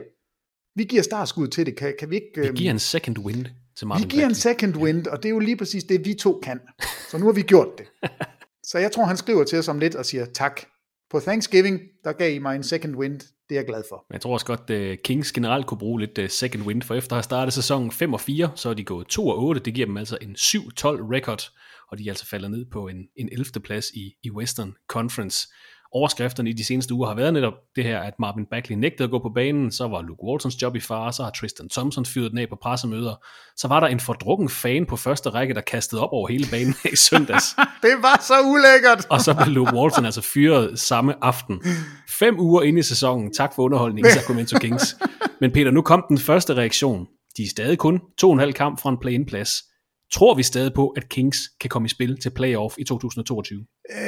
vi giver startskud til det. Kan vi ikke... Vi giver en second wind til Marvin Bagley. Vi giver en second wind, og det er jo lige præcis det, vi to kan. Så nu har vi gjort det. Så jeg tror, han skriver til os om lidt og siger tak på Thanksgiving, der gav I mig en second wind. Det er jeg glad for. Jeg tror også godt, Kings generelt kunne bruge lidt second wind, for efter at have startet sæsonen 5-4, så er de gået 2-8. Det giver dem altså en 7-12 record, og de er altså faldet ned på en 11. plads i Western Conference. Overskrifterne i de seneste uger har været netop det her, at Marvin Bagley nægtede at gå på banen, så var Luke Waltons job i fare, så har Tristan Thompson fyret den af på pressemøder, så var der en fordrukken fan på første række, der kastede op over hele banen i søndags. Det var så ulækkert! Og så blev Luke Walton altså fyret samme aften. 5 uger inde i sæsonen, tak for underholdningen, Sacramento Kings. Men Peter, nu kom den første reaktion. De er stadig kun 2,5 kamp fra en play-in-plads. Tror vi stadig på, at Kings kan komme i spil til playoff i 2022?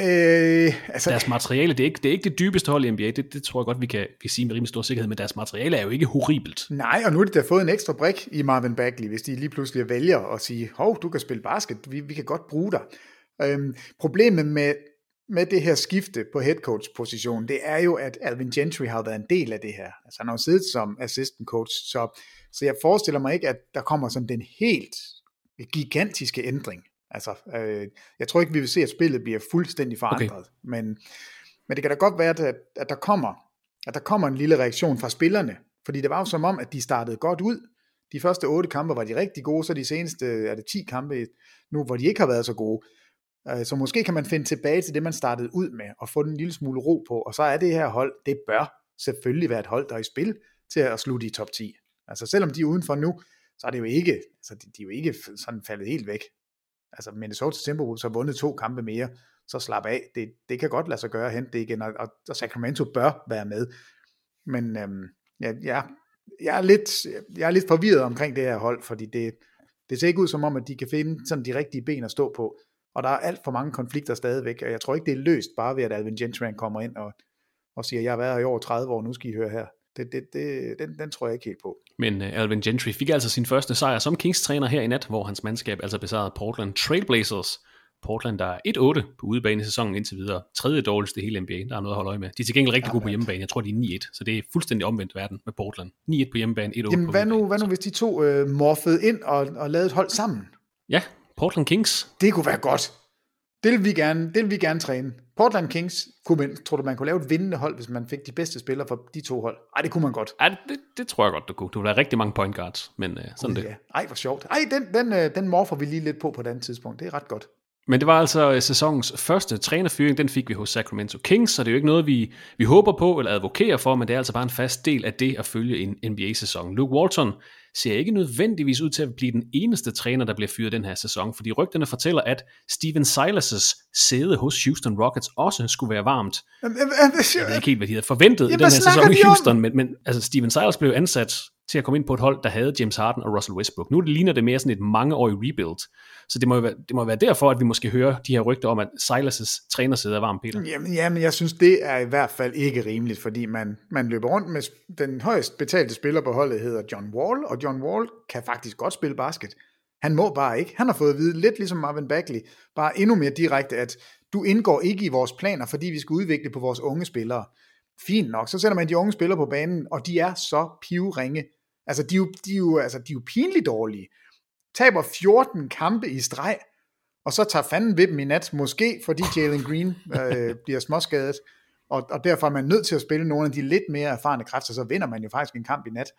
Deres materiale, det er ikke det dybeste hold i NBA, det tror jeg godt, vi kan sige med rimelig stor sikkerhed, men deres materiale er jo ikke horribelt. Nej, og nu har de da fået en ekstra brik i Marvin Bagley, hvis de lige pludselig vælger at sige, hov, du kan spille basket, vi kan godt bruge dig. Problemet med det her skifte på headcoach-position, det er jo, at Alvin Gentry har været en del af det her. Altså han har jo siddet som assistant coach, så jeg forestiller mig ikke, at der kommer sådan den helt gigantiske ændring. Altså, jeg tror ikke, vi vil se, at spillet bliver fuldstændig forandret. Okay. Men det kan da godt være, at der kommer en lille reaktion fra spillerne. Fordi det var jo som om, at de startede godt ud. De første 8 kampe var de rigtig gode, så de seneste 10 kampe nu, hvor de ikke har været så gode. Så måske kan man finde tilbage til det, man startede ud med, og få en lille smule ro på. Og så er det her hold, det bør selvfølgelig være et hold, der er i spil til at slutte i top 10. Altså selvom de er udenfor nu, så er det jo ikke, altså de er jo ikke sådan faldet helt væk. Altså Minnesota Timberwolves har vundet 2 kampe mere, så slap af. Det kan godt lade sig gøre at hente det igen, og Sacramento bør være med. Men jeg er lidt forvirret omkring det her hold, fordi det ser ikke ud som om, at de kan finde sådan de rigtige ben at stå på. Og der er alt for mange konflikter stadigvæk, og jeg tror ikke, det er løst bare ved, at Alvin Gentry kommer ind og siger, jeg har været her i over 30 år, nu skal I høre her. Den tror jeg ikke helt på. Men Alvin Gentry fik altså sin første sejr som Kings-træner her i nat, hvor hans mandskab altså besejrede Portland Trailblazers. Portland, der er 1-8 på udebane i sæsonen indtil videre. 3. dårligste i hele NBA, der er noget at holde øje med. De er til gengæld rigtig gode på hjemmebane. Jeg tror, de er 9-1, så det er fuldstændig omvendt verden med Portland. 9-1 på hjemmebane, 1-8 på udebane. Hvad nu, hvis de to morfede ind og lavede et hold sammen? Ja, Portland Kings. Det kunne være godt. Det vil vi gerne træne. Portland Kings, tror du, man kunne lave et vindende hold, hvis man fik de bedste spillere fra de 2 hold? Ej, det kunne man godt. Ej, det tror jeg godt, du kunne. Du vil have rigtig mange point guards, men sådan det. Ja. Ej, hvor sjovt. Ej, den morfer vi lige lidt på et andet tidspunkt. Det er ret godt. Men det var altså sæsonens første trænerfyring, den fik vi hos Sacramento Kings, så det er jo ikke noget, vi håber på eller advokerer for, men det er altså bare en fast del af det at følge en NBA-sæson. Luke Walton ser ikke nødvendigvis ud til at blive den eneste træner, der bliver fyret den her sæson, fordi rygterne fortæller, at Stephen Silas' sæde hos Houston Rockets også skulle være varmt. Jeg ved ikke helt, hvad de havde forventet i den her sæson i Houston, men altså Stephen Silas blev ansat til at komme ind på et hold, der havde James Harden og Russell Westbrook. Nu ligner det mere sådan et mangeårig rebuild. Så det må være derfor, at vi måske hører de her rygter om, at Silas' trænersæde er varm, Peter. Jamen, jeg synes, det er i hvert fald ikke rimeligt, fordi man løber rundt med den højst betalte spiller på holdet, hedder John Wall, og John Wall kan faktisk godt spille basket. Han må bare ikke. Han har fået at vide, lidt ligesom Marvin Bagley, bare endnu mere direkte, at du indgår ikke i vores planer, fordi vi skal udvikle på vores unge spillere. Fint nok, så sætter man de unge spillere på banen, og de er så pivringe. Altså, de er jo pinligt dårlige. Taber 14 kampe i streg, og så tager fanden ved dem i nat, måske fordi Jalen Green bliver småskadet, og derfor er man nødt til at spille nogle af de lidt mere erfarne kræfter, så vinder man jo faktisk en kamp i nat.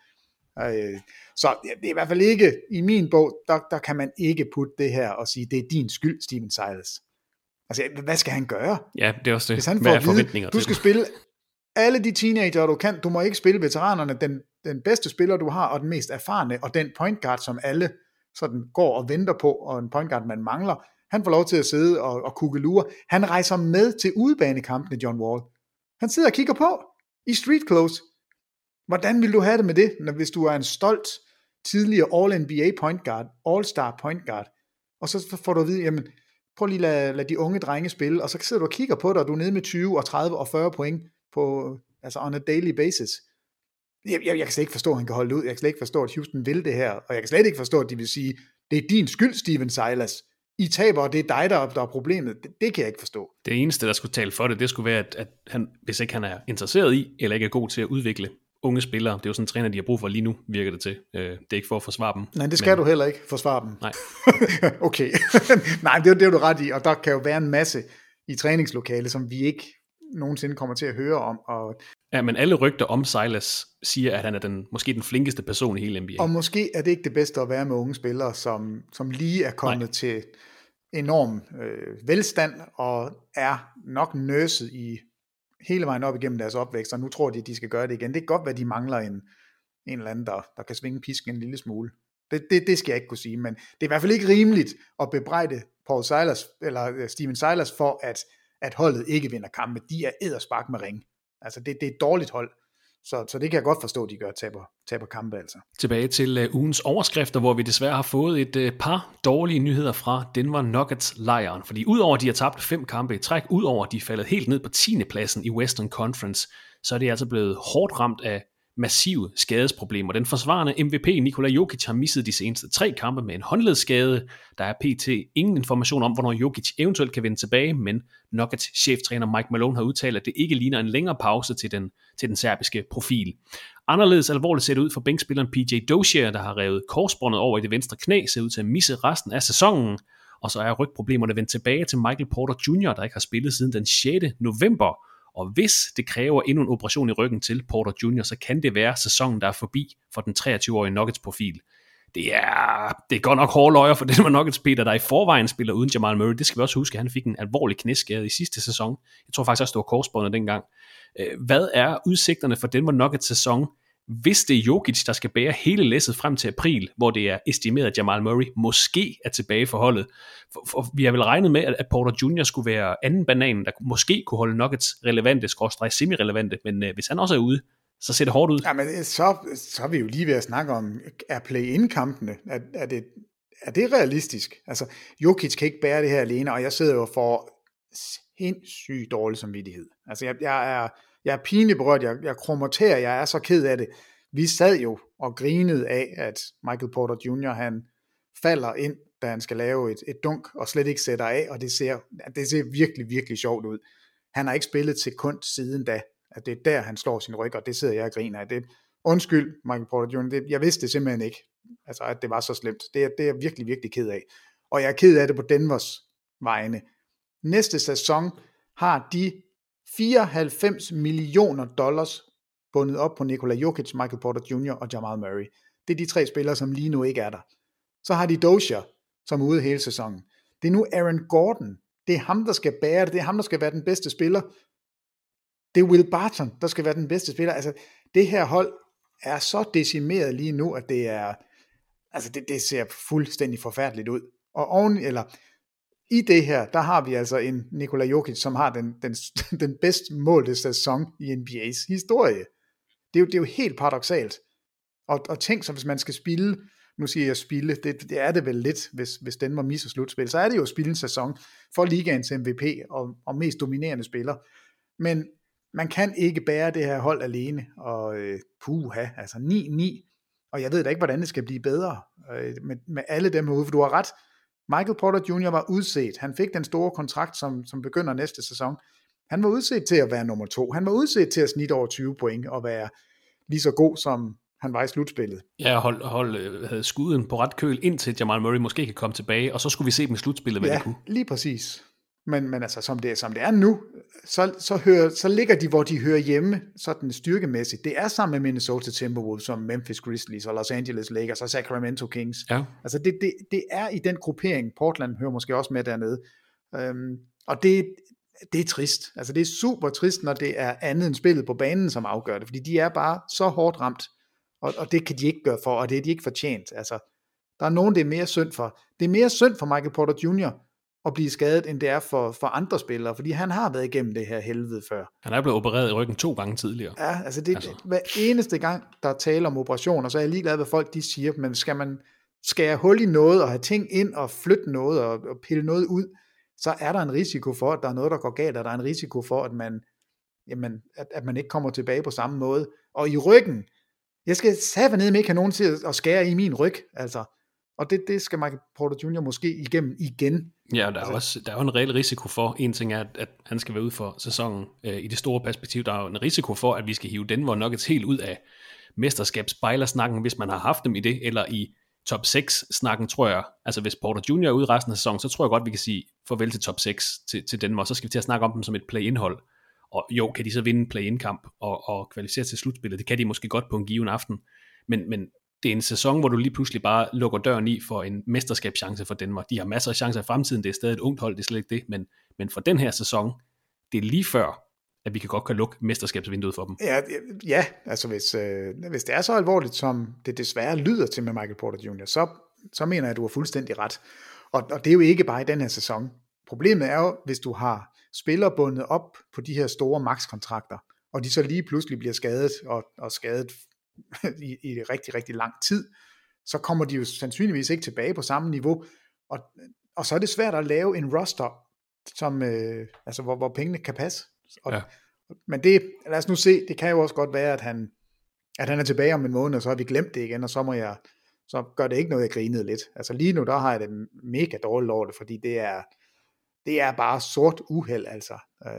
Så det er i hvert fald ikke, i min bog, der kan man ikke putte det her og sige, det er din skyld, Stephen Silas. Altså, hvad skal han gøre? Ja, det er også det. Hvis han får at vide, du skal spille alle de teenager, du kan, du må ikke spille veteranerne, den bedste spiller, du har, og den mest erfarne, og den point guard, som alle sådan går og venter på, og en point guard, man mangler, han får lov til at sidde og kukkelure. Han rejser med til udebanekampene, John Wall. Han sidder og kigger på i street clothes. Hvordan vil du have det med det, hvis du er en stolt, tidligere All-NBA point guard, All-Star point guard, og så får du at vide, jamen, prøv lige at lade de unge drenge spille, og så sidder du og kigger på dig, og du er nede med 20 og 30 og 40 point på, altså on a daily basis. Jeg kan slet ikke forstå, at han kan holde det ud. Jeg kan slet ikke forstå, at Houston vil det her, og jeg kan slet ikke forstå, at de vil sige, det er din skyld, Stephen Silas. I taber, og det er dig, der er problemet. Det kan jeg ikke forstå. Det eneste, der skulle tale for det skulle være, at han, hvis ikke han er interesseret i, eller ikke er god til at udvikle unge spillere, det er jo sådan en træner, de har brug for lige nu, virker det til. Det er ikke for at forsvare dem. Nej, det skal du heller ikke forsvare dem. Nej. Okay. Nej, det er du ret i, og der kan jo være en masse i træningslokale, som vi ikke nogensinde kommer til at høre om. Ja, men alle rygter om Silas siger, at han er måske den flinkeste person i hele NBA. Og måske er det ikke det bedste at være med unge spillere, som lige er kommet til enorm velstand, og er nok nurset i hele vejen op igennem deres opvækst, og nu tror de skal gøre det igen. Det kan godt være, de mangler en eller anden, der kan svinge pisken en lille smule. Det skal jeg ikke kunne sige, men det er i hvert fald ikke rimeligt at bebrejde Paul Silas, eller Stephen Silas, for at holdet ikke vinder kampe. De er edderspark med ring. Altså det er et dårligt hold. Så det kan jeg godt forstå, at de taber kampe altså. Tilbage til ugens overskrifter, hvor vi desværre har fået et par dårlige nyheder fra Denver Nuggets-lejren. Fordi udover de har tabt 5 kampe i træk, udover de er faldet helt ned på 10. pladsen i Western Conference, så er det altså blevet hårdt ramt af massive skadesproblemer. Den forsvarende MVP Nikola Jokic har misset de seneste 3 kampe med en håndledsskade. Der er pt. Ingen information om, hvornår Jokic eventuelt kan vende tilbage, men Nuggets cheftræner Mike Malone har udtalt, at det ikke ligner en længere pause til den serbiske profil. Anderledes alvorligt ser det ud for bænkspilleren PJ Dozier, der har revet korsbåndet over i det venstre knæ, ser ud til at misse resten af sæsonen. Og så er rygproblemerne vendt tilbage til Michael Porter Jr., der ikke har spillet siden den 6. november. Og hvis det kræver endnu en operation i ryggen til Porter Jr., så kan det være sæsonen, der er forbi for den 23-årige Nuggets profil. Det er godt nok hårde løjer for Denver Nuggets, Peter, der i forvejen spiller uden Jamal Murray. Det skal vi også huske, han fik en alvorlig knæskade i sidste sæson. Jeg tror faktisk også, det var korsbåndet dengang. Hvad er udsigterne for Denver Nuggets sæson, hvis det er Jokic, der skal bære hele læsset frem til april, hvor det er estimeret, at Jamal Murray måske er tilbage for holdet? For vi har vel regnet med, at Porter Jr. skulle være anden bananen, der måske kunne holde Nuggets relevante, semi-relevante, men hvis han også er ude, så ser det hårdt ud. Ja, men så er vi jo lige ved at snakke om, er play-in-kampene, er det realistisk? Altså, Jokic kan ikke bære det her alene, og jeg sidder jo for sindssygt dårlig samvittighed. Altså, jeg er pinligt berørt, jeg krummer tæer, jeg er så ked af det. Vi sad jo og grinede af, at Michael Porter Jr., han falder ind, da han skal lave et dunk, og slet ikke sætter af, og det ser virkelig, virkelig sjovt ud. Han har ikke spillet sekund siden da, at det er der, han slår sin ryg, og det sidder jeg og griner af. Undskyld, Michael Porter Jr., jeg vidste det simpelthen ikke, altså, at det var så slemt. Det er jeg virkelig, virkelig ked af. Og jeg er ked af det på Denvers vegne. Næste sæson har de $94 million bundet op på Nikola Jokic, Michael Porter Jr. og Jamal Murray. Det er de 3 spillere, som lige nu ikke er der. Så har de Dozier, som er ude hele sæsonen. Det er nu Aaron Gordon. Det er ham, der skal bære det. Det er ham, der skal være den bedste spiller. Det er Will Barton, der skal være den bedste spiller. Altså, det her hold er så decimeret lige nu, at det ser fuldstændig forfærdeligt ud. Og i det her, der har vi altså en Nikola Jokic, som har den bedst målte sæson i NBA's historie. Det er jo helt paradoksalt. Og tænk så, hvis man skal spille, nu siger jeg spille, det er det vel lidt, hvis Denver misser slutspil, så er det jo at spille en sæson for ligaens MVP og mest dominerende spiller. Men man kan ikke bære det her hold alene, og altså 9-9, og jeg ved da ikke, hvordan det skal blive bedre med alle dem herude, for du har ret. Michael Porter Jr. var udset. Han fik den store kontrakt, som begynder næste sæson. Han var udset til at være nummer 2. Han var udset til at snitte over 20 point og være lige så god, som han var i slutspillet. Ja, havde skuden på ret køl, indtil Jamal Murray måske kan komme tilbage, og så skulle vi se dem i slutspillet, hvad det kunne. Ja, lige præcis. Men altså, som det er nu, så ligger de, hvor de hører hjemme, sådan styrkemæssigt. Det er sammen med Minnesota Timberwolves, som Memphis Grizzlies og Los Angeles Lakers og Sacramento Kings. Ja. Altså, det er i den gruppering. Portland hører måske også med dernede. Og det er trist. Altså, det er super trist, når det er andet end spillet på banen, som afgør det. Fordi de er bare så hårdt ramt. Og det kan de ikke gøre for, og det er de ikke fortjent. Altså, der er nogen, det er mere synd for. Det er mere synd for Michael Porter Jr., at blive skadet, end det er for andre spillere, fordi han har været igennem det her helvede før. Han er blevet opereret i ryggen 2 gange tidligere. Ja, altså hver eneste gang, der taler om operationer, så er jeg ligeglad, hvad folk de siger, men skal man skære hul i noget, og have ting ind, og flytte noget, og pille noget ud, så er der en risiko for, at der er noget, der går galt, og der er en risiko for, at man ikke kommer tilbage på samme måde. Og i ryggen, jeg skal savanedme ikke have nogen til at skære i min ryg, altså. Og det skal Michael Porter Jr. måske igennem igen. Ja, der er jo en reel risiko for, en ting er, at han skal være ude for sæsonen. I det store perspektiv, der er jo en risiko for, at vi skal hive Denver Nuggets helt ud af mesterskabsspejlersnakken, hvis man har haft dem i det, eller i top 6-snakken, tror jeg. Altså hvis Porter Jr. er ude resten af sæsonen, så tror jeg godt, vi kan sige farvel til top 6 til Denver, så skal vi til at snakke om dem som et play-in-hold. Og jo, kan de så vinde en play-in-kamp og kvalificere til slutspillet? Det kan de måske godt på en given aften. Men det er en sæson, hvor du lige pludselig bare lukker døren i for en mesterskabschance for Danmark. De har masser af chancer i fremtiden, det er stadig et ungt hold, det er slet ikke det, men for den her sæson, det er lige før, at vi kan lukke mesterskabsvinduet for dem. Ja, altså hvis det er så alvorligt, som det desværre lyder til med Michael Porter Jr., så mener jeg, at du har fuldstændig ret. Og det er jo ikke bare i den her sæson. Problemet er jo, hvis du har spillere bundet op på de her store makskontrakter, og de så lige pludselig bliver skadet, og skadet i rigtig, rigtig lang tid, så kommer de jo sandsynligvis ikke tilbage på samme niveau, og så er det svært at lave en roster, som, altså hvor pengene kan passe. Men det, lad os nu se, det kan jo også godt være, at han er tilbage om en måned, og så har vi glemt det igen, og så gør det ikke noget, jeg grinede lidt. Altså lige nu, der har jeg det mega dårligt over det, fordi det er bare sort uheld, altså.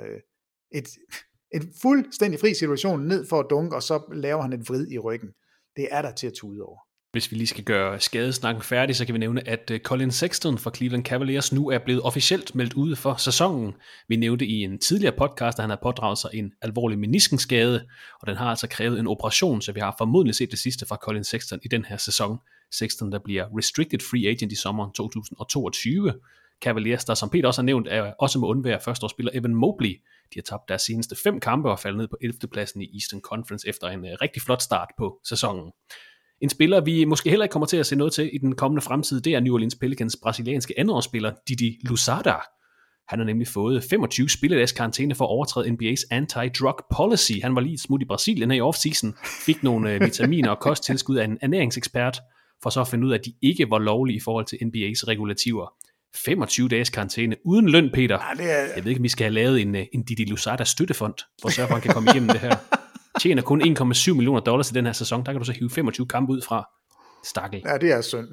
En fuldstændig fri situation ned for at dunke, og så laver han et vrid i ryggen. Det er der til at tude over. Hvis vi lige skal gøre skadesnakken færdig, så kan vi nævne, at Colin Sexton fra Cleveland Cavaliers nu er blevet officielt meldt ude for sæsonen. Vi nævnte i en tidligere podcast, at han har pådraget sig en alvorlig meniskenskade, og den har altså krævet en operation, så vi har formodentlig set det sidste fra Colin Sexton i den her sæson. Sexton, der bliver restricted free agent i sommeren 2022. Cavaliers, der som Peter også har nævnt, er også må undvære førsteårsspiller Evan Mobley. De har tabt deres seneste 5 kampe og faldet ned på 11. pladsen i Eastern Conference efter en rigtig flot start på sæsonen. En spiller, vi måske heller ikke kommer til at se noget til i den kommende fremtid, det er New Orleans Pelicans brasilianske andenårsspiller Didi Louzada. Han har nemlig fået 25 spilledags karantæne for at overtræde NBA's anti-drug policy. Han var lige et smut i Brasilien her i offseason, fik nogle vitaminer og kosttilskud af en ernæringsekspert, for så at finde ud af, at de ikke var lovlige i forhold til NBA's regulativer. 25 dages karantæne uden løn, Peter. Jeg ved ikke, om vi skal have lavet en Didi Louzada støttefond, for at sørge for, at han kan komme igennem det her. Tjener kun $1,7 million i den her sæson, der kan du så hive 25 kampe ud fra. Stakkel. Ja, det er synd.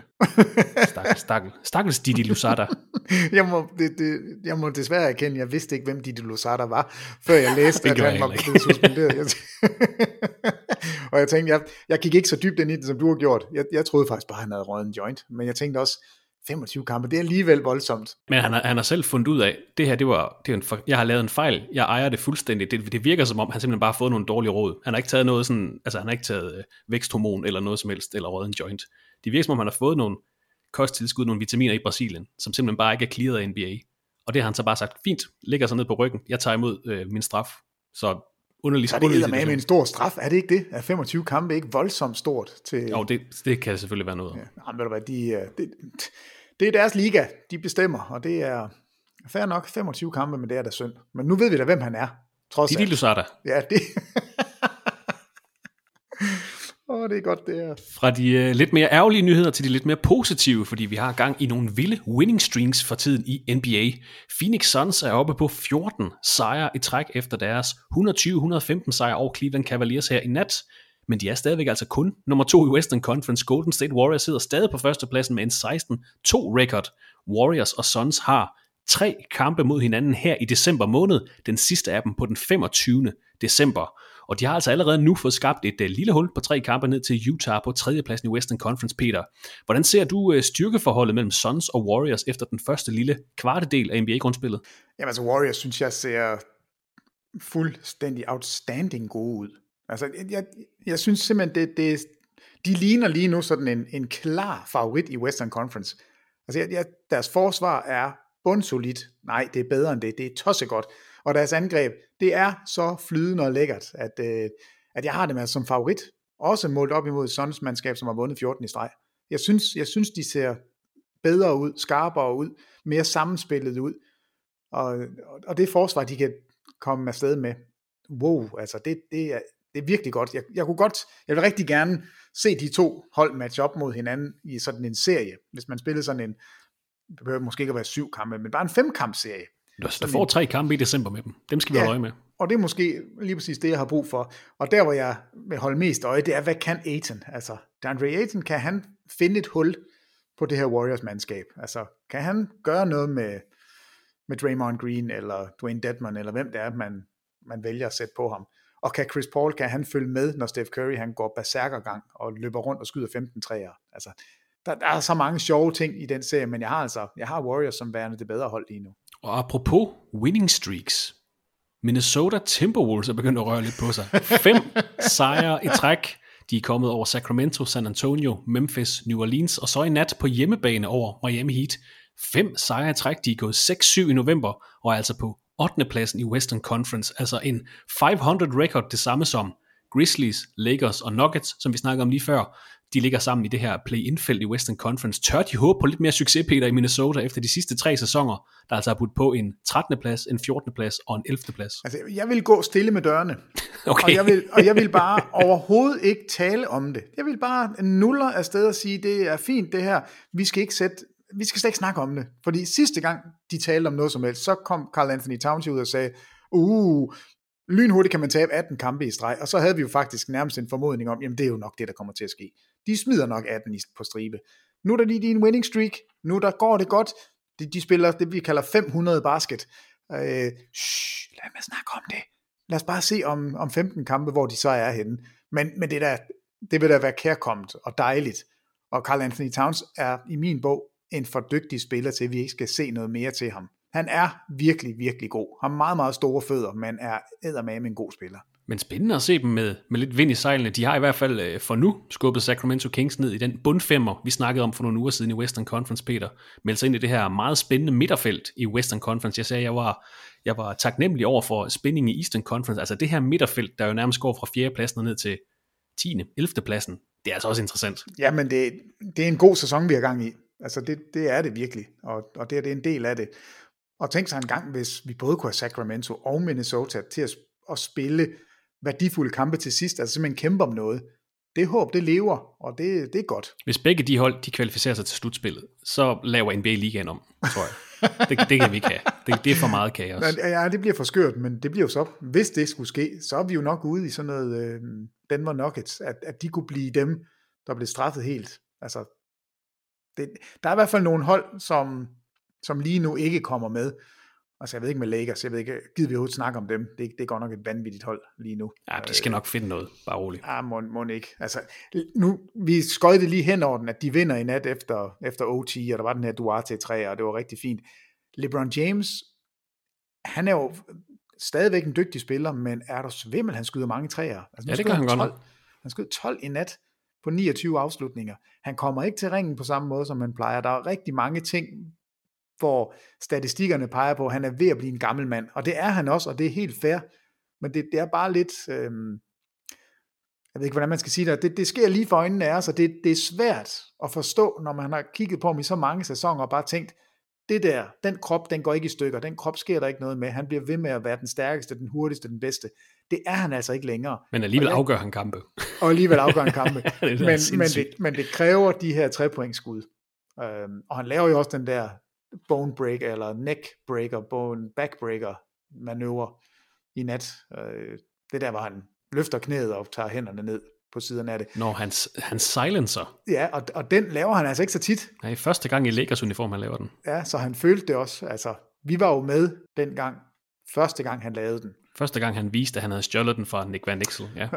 Stakkels Didi Louzada. Jeg må desværre erkende, jeg vidste ikke, hvem Didi Louzada var, før jeg læste, at han var blevet suspenderet. Og jeg tænkte, jeg gik ikke så dybt ind i det, som du har gjort. Jeg troede faktisk bare, han havde røget en joint, men jeg tænkte også, 25 kampe, det er alligevel voldsomt. Men han har selv fundet ud af, det her, jeg har lavet en fejl, jeg ejer det fuldstændig. Det virker som om, han simpelthen bare har fået nogle dårlige råd. Han har ikke taget noget sådan, altså han har ikke taget væksthormon eller noget som helst, eller røget en joint. Det virker som om, han har fået nogle kosttilskud, nogle vitaminer i Brasilien, som simpelthen bare ikke er clearet af NBA. Og det har han så bare sagt, fint, ligger sig ned på ryggen, jeg tager imod min straf. Så underligt. Så er det med en stor straf, er det ikke det? Er 25 kampe ikke voldsomt stort? Jo, det kan selvfølgelig være noget. Ja, ved du hvad, det er deres liga, de bestemmer, og det er fair nok 25 kampe, men det er da synd. Men nu ved vi da, hvem han er. Trods Didi Louzada. Ja, det. Det er godt, det er. Fra de lidt mere ærgerlige nyheder til de lidt mere positive, fordi vi har gang i nogle vilde winning streaks for tiden i NBA. Phoenix Suns er oppe på 14 sejre i træk efter deres 120-115 sejre over Cleveland Cavaliers her i nat. Men de er stadigvæk altså kun nummer 2 i Western Conference. Golden State Warriors sidder stadig på førstepladsen med en 16-2 record. Warriors og Suns har 3 kampe mod hinanden her i december måned. Den sidste af dem på den 25. december. Og de har altså allerede nu fået skabt et lille hul på 3 kampe ned til Utah på 3. pladsen i Western Conference, Peter. Hvordan ser du styrkeforholdet mellem Suns og Warriors efter den første lille kvartedel af NBA-grundspillet? Jamen altså Warriors synes jeg ser fuldstændig outstanding gode ud. Altså, jeg synes simpelthen, de ligner lige nu sådan en klar favorit i Western Conference. Altså, deres forsvar er bundsolidt. Nej, det er bedre end det. Det er tossegodt. Og deres angreb, det er så flydende og lækkert, at jeg har det med som favorit. Også målt op imod Suns mandskab, som har vundet 14 i streg. Jeg synes, de ser bedre ud, skarpere ud, mere sammenspillet ud. Og det forsvar, de kan komme afsted med. Wow, altså det er virkelig godt. Jeg vil rigtig gerne se de to hold matche op mod hinanden i sådan en serie. Hvis man spillede sådan en, det behøver måske ikke at være 7 kampe, men bare en 5-kamp-serie. Der får 3 kampe i december med dem. Dem skal vi holde øje med. Og det er måske lige præcis det, jeg har brug for. Og der, hvor jeg vil holde mest øje, det er, hvad kan Ayton? Altså, DeAndre Ayton, kan han finde et hul på det her Warriors-mandskab? Altså, kan han gøre noget med Draymond Green, eller Dwayne Dedmon, eller hvem det er, man vælger at sætte på ham? Og kan Chris Paul, kan han følge med, når Steph Curry han går berserkergang og løber rundt og skyder 15 træer? Altså, der er så mange sjove ting i den serie, men jeg har Warriors som værende det bedre hold lige nu. Og apropos winning streaks, Minnesota Timberwolves er begyndt at røre lidt på sig. 5 sejre i træk. De er kommet over Sacramento, San Antonio, Memphis, New Orleans, og så i nat på hjemmebane over Miami Heat. 5 sejre i træk. De er gået 6-7 i november, og er altså på 8. pladsen i Western Conference. Altså en 500 record, det samme som Grizzlies, Lakers og Nuggets, som vi snakkede om lige før. De ligger sammen i det her play-in-felt i Western Conference. Tør de håbe på lidt mere succes, Peter, i Minnesota efter de sidste 3 sæsoner, der altså har budt på en 13. plads, en 14. plads og en 11. plads? Altså, jeg vil gå stille med dørene. Okay. Og jeg vil bare overhovedet ikke tale om det. Jeg vil bare nuller afsted og sige, det er fint det her. Vi skal slet ikke snakke om det. Fordi sidste gang, de talte om noget som helst, så kom Karl Anthony Towns ud og sagde, lynhurtigt kan man tabe 18 kampe i streg, og så havde vi jo faktisk nærmest en formodning om, jamen det er jo nok det, der kommer til at ske. De smider nok 18 på stribe. Nu er der lige en winning streak, nu der går det godt, de spiller det, vi kalder 500 basket. Lad mig snakke om det. Lad os bare se om 15 kampe, hvor de så er henne. Men det vil da være kærkomment og dejligt. Og Karl Anthony Towns er i min bog en for dygtig spiller til, at vi ikke skal se noget mere til ham. Han er virkelig, virkelig god. Har meget, meget store fødder, men er eddermame en god spiller. Men spændende at se dem med lidt vind i sejlene. De har i hvert fald for nu skubbet Sacramento Kings ned i den bundfemmer, vi snakkede om for nogle uger siden i Western Conference, Peter. Meldt sig ind i det her meget spændende midterfelt i Western Conference. Jeg sagde, jeg var taknemmelig over for spændingen i Eastern Conference. Altså det her midterfelt, der jo nærmest går fra 4. pladsen ned til 10. 11. pladsen. Det er altså også interessant. Jamen det er en god sæson, vi er gang i. Altså det er det virkelig, og det er en del af det. Og tænk sig en gang, hvis vi både kunne have Sacramento og Minnesota til at spille værdifulde kampe til sidst, altså simpelthen kæmpe om noget. Det håb, det lever, og det er godt. Hvis begge de hold, de kvalificerer sig til slutspillet, så laver NBA ligaen om, tror jeg. Det kan vi ikke have. Det er for meget kaos. Ja, det bliver for skørt, men det bliver jo så, hvis det skulle ske, så er vi jo nok ude i sådan noget Denver Nuggets, at de kunne blive dem, der blev straffet helt. Altså, der er i hvert fald nogle hold, som lige nu ikke kommer med. Altså jeg ved ikke med Lakers, gider vi overhovedet snakke om dem. Det er godt nok et vanvittigt hold lige nu. Ja, de skal nok finde noget, bare roligt. Ja, må ikke. Altså, nu, vi skøjte lige hen over den, at de vinder i nat efter OT, og der var den her Duarte 3, og det var rigtig fint. LeBron James, han er jo stadigvæk en dygtig spiller, men er der svimmel, han skyder mange træer. Altså, ja, det kan han godt nok. Han skød 12 i nat på 29 afslutninger. Han kommer ikke til ringen på samme måde, som han plejer. Der er rigtig mange ting, hvor statistikkerne peger på, at han er ved at blive en gammel mand. Og det er han også, og det er helt fair. Men det er bare lidt... jeg ved ikke, hvordan man skal sige det. Det sker lige for øjnene af os, og det er svært at forstå, når man har kigget på ham i så mange sæsoner, og bare tænkt, den krop, den går ikke i stykker. Den krop sker der ikke noget med. Han bliver ved med at være den stærkeste, den hurtigste, den bedste. Det er han altså ikke længere. Men alligevel afgør han kampe. Og alligevel afgør han kampe. men det kræver de her 3-pointsskud. Og han laver jo også den der bone breaker, eller neck breaker, bone backbreaker manøvre i nat. Det der, hvor han løfter knæet og tager hænderne ned på siden af det. Når han silencer. Ja, og den laver han altså ikke så tit. Nej, første gang i Lakers uniform, han laver den. Ja, så han følte det også. Altså, vi var jo med dengang, første gang han lavede den. Første gang han viste, at han havde stjålet den fra Nick Van Exel, ja.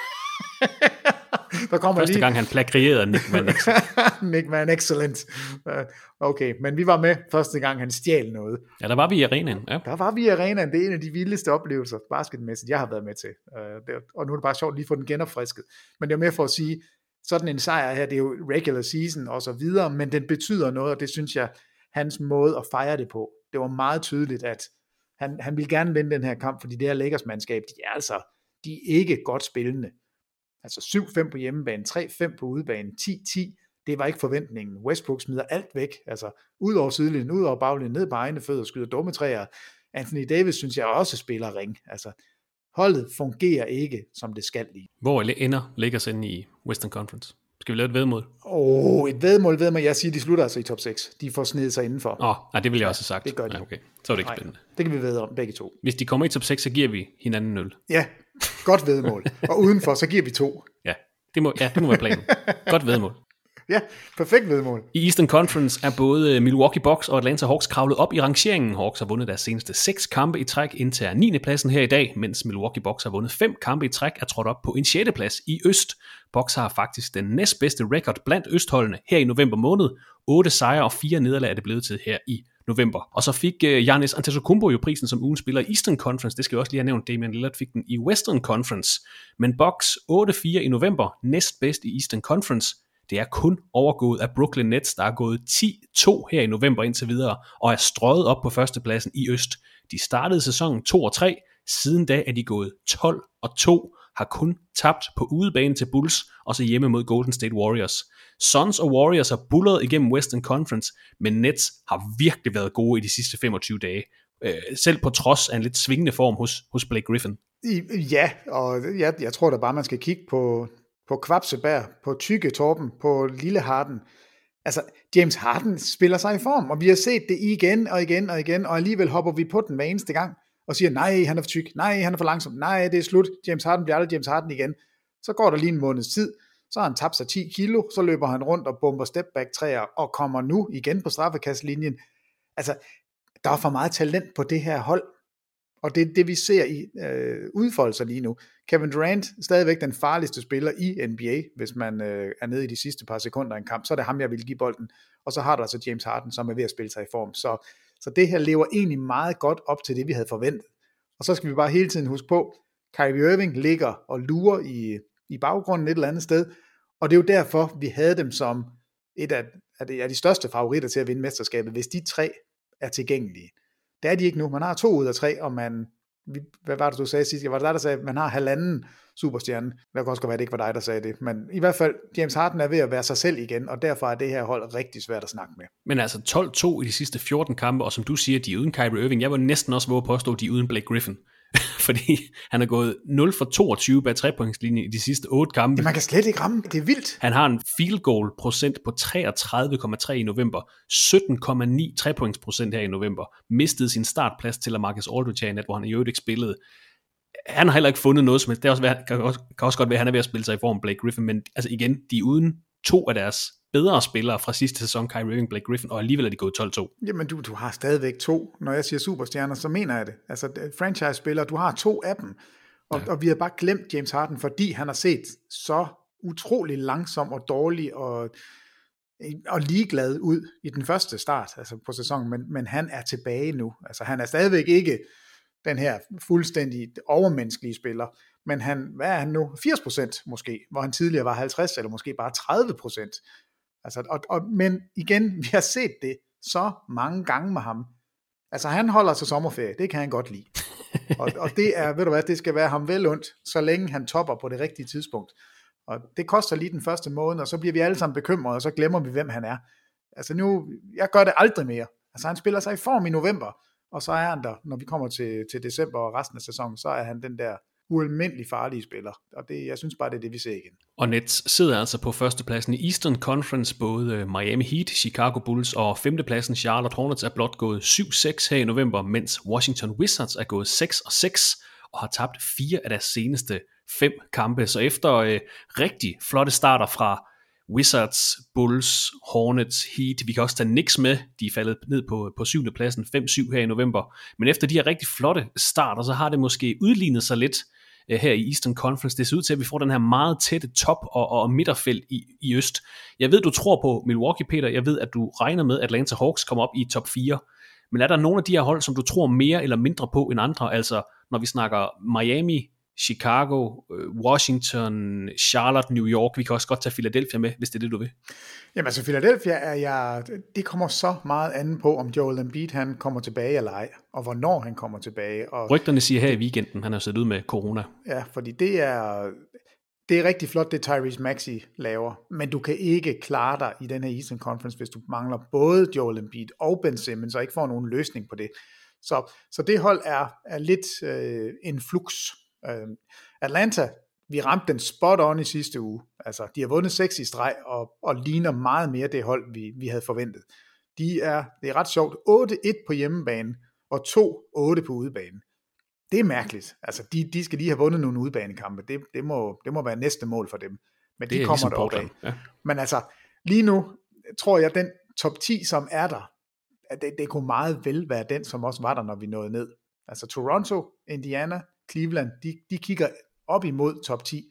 Første gang han plagrierede Nick Van Exel. Nick Van Excellent. Okay, men vi var med første gang han stjal noget. Ja, der var vi i arenaen. Ja. Der var vi i arenaen. Det er en af de vildeste oplevelser basketmæssigt, jeg har været med til. Og nu er det bare sjovt lige at få den genopfrisket. Men det er mere for at sige, sådan en sejr her, det er jo regular season og så videre, men den betyder noget, og det synes jeg, hans måde at fejre det på. Det var meget tydeligt, at han ville gerne vinde den her kamp, fordi det her Lakers-mandskab, de er ikke godt spillende. Altså 7-5 på hjemmebane, 3-5 på udebane, 10-10, det var ikke forventningen. Westbrook smider alt væk, altså ud over sidelinjen, ud over baglinjen, ned på egne fødder, skyder dumme træer. Anthony Davis synes jeg også spiller ring. Altså holdet fungerer ikke, som det skal lige. Hvor ender Lakers inde i Western Conference? Skal vi lave et væddemål? Et væddemål. Jeg siger, de slutter altså i top 6. De får snedet sig indenfor. Nej, det vil jeg også have sagt. Det gør de. Ja, okay. Så er det ikke spændende. Det kan vi vædde om, begge to. Hvis de kommer i top 6, så giver vi hinanden 0. Ja, godt væddemål. Og udenfor, så giver vi 2. Ja, det må være planen. Godt væddemål. Ja, perfekt væddemål. I Eastern Conference er både Milwaukee Bucks og Atlanta Hawks kravlet op i rangeringen. Hawks har vundet deres seneste 6 kampe i træk, indtager 9. pladsen her i dag, mens Milwaukee Bucks har vundet 5 kampe i træk, er trådt op på en 6. plads i øst. Bucks har faktisk den næstbedste record blandt østholdene her i november måned. 8 sejre og 4 nederlag er det blevet til her i november. Og så fik Giannis Antetokounmpo jo prisen som ugens spiller i Eastern Conference. Det skal vi også lige have nævnt. Damian Lillard fik den i Western Conference. Men Bucks 8-4 i november, næstbedst i Eastern Conference. Det er kun overgået af Brooklyn Nets, der er gået 10-2 her i november indtil videre, og er strøget op på førstepladsen i øst. De startede sæsonen 2-3, siden da er de gået 12-2, har kun tabt på udebane til Bulls, og så hjemme mod Golden State Warriors. Suns og Warriors har bullet igennem Western Conference, men Nets har virkelig været gode i de sidste 25 dage. Selv på trods af en lidt svingende form hos Blake Griffin. Ja, og jeg tror da bare, man skal kigge på Kvapsebær, på Tykke Torben, på Lille Harden. Altså, James Harden spiller sig i form, og vi har set det igen og igen og igen, og alligevel hopper vi på den hver eneste gang, og siger, nej, han er for tyk, nej, han er for langsom, nej, det er slut, James Harden bliver aldrig James Harden igen. Så går der lige en måneds tid, så har han tabt sig 10 kilo, så løber han rundt og bomber stepback træer, og kommer nu igen på straffekastlinjen. Altså, der er for meget talent på det her hold, og det er det, vi ser i udfolde sig lige nu. Kevin Durant, stadigvæk den farligste spiller i NBA, hvis man er nede i de sidste par sekunder i en kamp, så er det ham, jeg vil give bolden. Og så har du altså James Harden, som er ved at spille sig i form. Så det her lever egentlig meget godt op til det, vi havde forventet. Og så skal vi bare hele tiden huske på, Kyrie Irving ligger og lurer i baggrunden et eller andet sted, og det er jo derfor, vi havde dem som et af de største favoritter til at vinde mesterskabet, hvis de tre er tilgængelige. Det er de ikke nu. Man har 2 ud af 3, og hvad var det, du sagde sidst? Var det dig, der sagde, at man har 1,5 superstjerne? Det kan også godt være, at det ikke var dig, der sagde det. Men i hvert fald, James Harden er ved at være sig selv igen, og derfor er det her hold rigtig svært at snakke med. Men altså 12-2 i de sidste 14 kampe, og som du siger, de er uden Kyrie Irving. Jeg var næsten også våge at påstå, at de er uden Blake Griffin. Fordi han er gået 0 for 22 bag 3-pointslinjen i de sidste 8 kampe. Ja, man kan slet ikke ramme. Det er vildt. Han har en field goal procent på 33,3 i november. 17,9 3-pointsprocent her i november. Mistede sin startplads til Lamarcus Aldridge her i nat, hvor han i øvrigt ikke spillede. Han har heller ikke fundet noget som helst. Det kan også godt være, at han er ved at spille sig i form, Blake Griffin. Men altså igen, de er uden 2 af deres bedre spillere fra sidste sæson, Kyrie Irving, Blake Griffin, og alligevel er de gået 12-2. Jamen, du har stadigvæk 2. Når jeg siger superstjerner, så mener jeg det. Altså, franchise-spillere, du har 2 af dem. Og vi har bare glemt James Harden, fordi han har set så utrolig langsom og dårlig og ligeglad ud i den første start altså på sæsonen, men han er tilbage nu. Altså, han er stadigvæk ikke den her fuldstændig overmenneskelige spiller, men hvad er han nu? 80% måske, hvor han tidligere var 50, eller måske bare 30%. Altså, men igen, vi har set det så mange gange med ham. Altså, han holder sig sommerferie, det kan han godt lide. og det er, ved du hvad, det skal være ham vel ondt, så længe han topper på det rigtige tidspunkt. Og det koster lige den første måned, og så bliver vi alle sammen bekymrede, og så glemmer vi, hvem han er. Altså nu, jeg gør det aldrig mere. Altså, han spiller sig i form i november, og så er han der, når vi kommer til december og resten af sæsonen, så er han den der ualmindelig farlige spiller, og jeg synes bare, det er det, vi ser igen. Og Nets sidder altså på førstepladsen i Eastern Conference. Både Miami Heat, Chicago Bulls og femtepladsen Charlotte Hornets er blot gået 7-6 her i november, mens Washington Wizards er gået 6-6 og har tabt 4 af deres seneste 5 kampe. Så efter rigtig flotte starter fra Wizards, Bulls, Hornets, Heat, vi kan også tage Knicks med, de er faldet ned på 7. pladsen, 5-7 her i november. Men efter de her rigtig flotte starter, så har det måske udlignet sig lidt her i Eastern Conference. Det ser ud til, at vi får den her meget tætte top- og midterfelt i øst. Jeg ved, du tror på Milwaukee, Peter. Jeg ved, at du regner med, at Atlanta Hawks kommer op i top 4. Men er der nogle af de her hold, som du tror mere eller mindre på end andre? Altså, når vi snakker Miami, Chicago, Washington, Charlotte, New York. Vi kan også godt tage Philadelphia med, hvis det er det, du vil. Jamen altså, Philadelphia det kommer så meget andet på, om Joel Embiid han kommer tilbage eller ej, og hvornår han kommer tilbage. Og rygterne siger her i weekenden, han er siddet ud med corona. Ja, fordi det er rigtig flot, det Tyrese Maxey laver, men du kan ikke klare dig i den her Eastern Conference, hvis du mangler både Joel Embiid og Ben Simmons, og ikke får nogen løsning på det. Så det hold er lidt en flux. Atlanta, vi ramte den spot on i sidste uge. Altså, de har vundet 6 i streg og ligner meget mere det hold, vi havde forventet. Det er ret sjovt. 8-1 på hjemmebane og 2-8 på udebane. Det er mærkeligt. Altså, de skal lige have vundet nogle udebanekampe. Det må være næste mål for dem. Men de kommer ligesom deroppe af. Ja. Men altså, lige nu tror jeg, den top 10, som er der, at det kunne meget vel være den, som også var der, når vi nåede ned. Altså Toronto, Indiana, Cleveland, de kigger op imod top 10.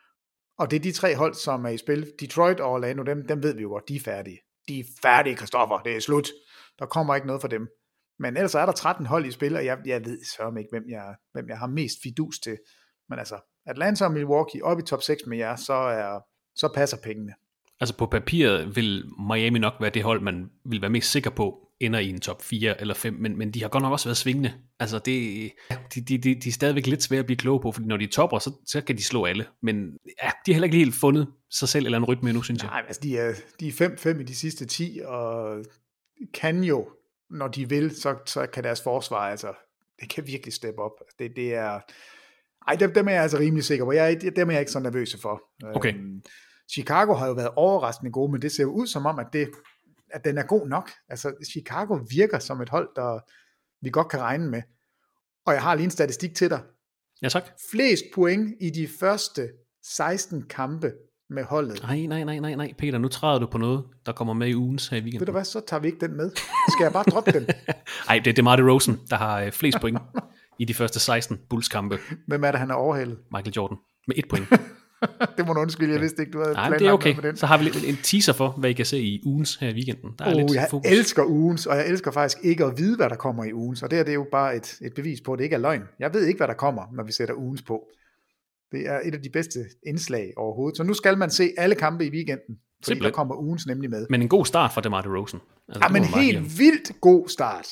Og det er de 3 hold, som er i spil. Detroit og Orlando, dem ved vi jo godt, de er færdige. De er færdige, Christoffer, det er slut. Der kommer ikke noget for dem. Men ellers er der 13 hold i spil, og jeg ved sørme ikke, hvem jeg har mest fidus til. Men altså, Atlanta og Milwaukee op i top 6 med jer, så passer pengene. Altså på papiret vil Miami nok være det hold, man vil være mest sikker på, ender i en top 4 eller 5, men de har godt nok også været svingende. Altså de er stadigvæk lidt svære at blive kloge på, fordi når de topper, så kan de slå alle. Men ja, de har heller ikke helt fundet sig selv eller en rytme endnu, synes jeg. Nej, altså de er 5-5 i de sidste 10, og kan jo, når de vil, så kan deres forsvar, altså, det kan virkelig steppe op. Det er... Ej, dem er jeg altså rimelig sikker på. Dem er jeg ikke så nervøs for. Okay. Chicago har jo været overraskende gode, men det ser ud som om, at den er god nok. Altså, Chicago virker som et hold, der vi godt kan regne med. Og jeg har lige en statistik til dig. Ja, tak. Flest point i de første 16 kampe med holdet. Nej, Peter, nu træder du på noget, der kommer med i ugens her i weekenden. Ved du hvad, så tager vi ikke den med. Skal jeg bare droppe den? Nej, det er DeMar DeRozan, der har flest point i de første 16 Bulls-kampe. Hvem er det, han er overhældet? Michael Jordan, med 1 point. Det må du undskylde, jeg vidste ikke, du havde planlagt. Nej, det er okay. Med den. Så har vi lidt en teaser for, hvad I kan se i ugens her i weekenden. Der er lidt jeg fokus. Elsker ugens, og jeg elsker faktisk ikke at vide, hvad der kommer i ugens. Og det er jo bare et bevis på, at det ikke er løgn. Jeg ved ikke, hvad der kommer, når vi sætter ugens på. Det er et af de bedste indslag overhovedet. Så nu skal man se alle kampe i weekenden, fordi der kommer ugens nemlig med. Men en god start for DeMar DeRozan. Altså, ja, men helt vildt god start.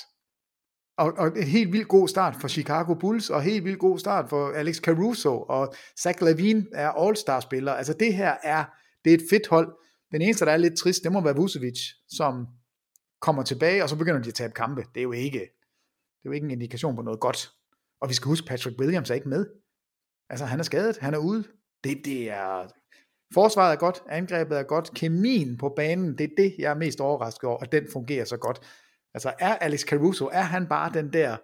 Og en helt vildt god start for Chicago Bulls, og helt vildt god start for Alex Caruso, og Zach LaVine er all-star-spiller. Altså det er et fedt hold. Den eneste, der er lidt trist, det må være Vucevic, som kommer tilbage, og så begynder de at tabe kampe. Det er jo ikke en indikation på noget godt. Og vi skal huske, Patrick Williams er ikke med. Altså han er skadet, han er ude. Det er... Forsvaret er godt, angrebet er godt, kemien på banen, det er det, jeg er mest overrasket over, at den fungerer så godt. Altså er Alex Caruso, er han bare den der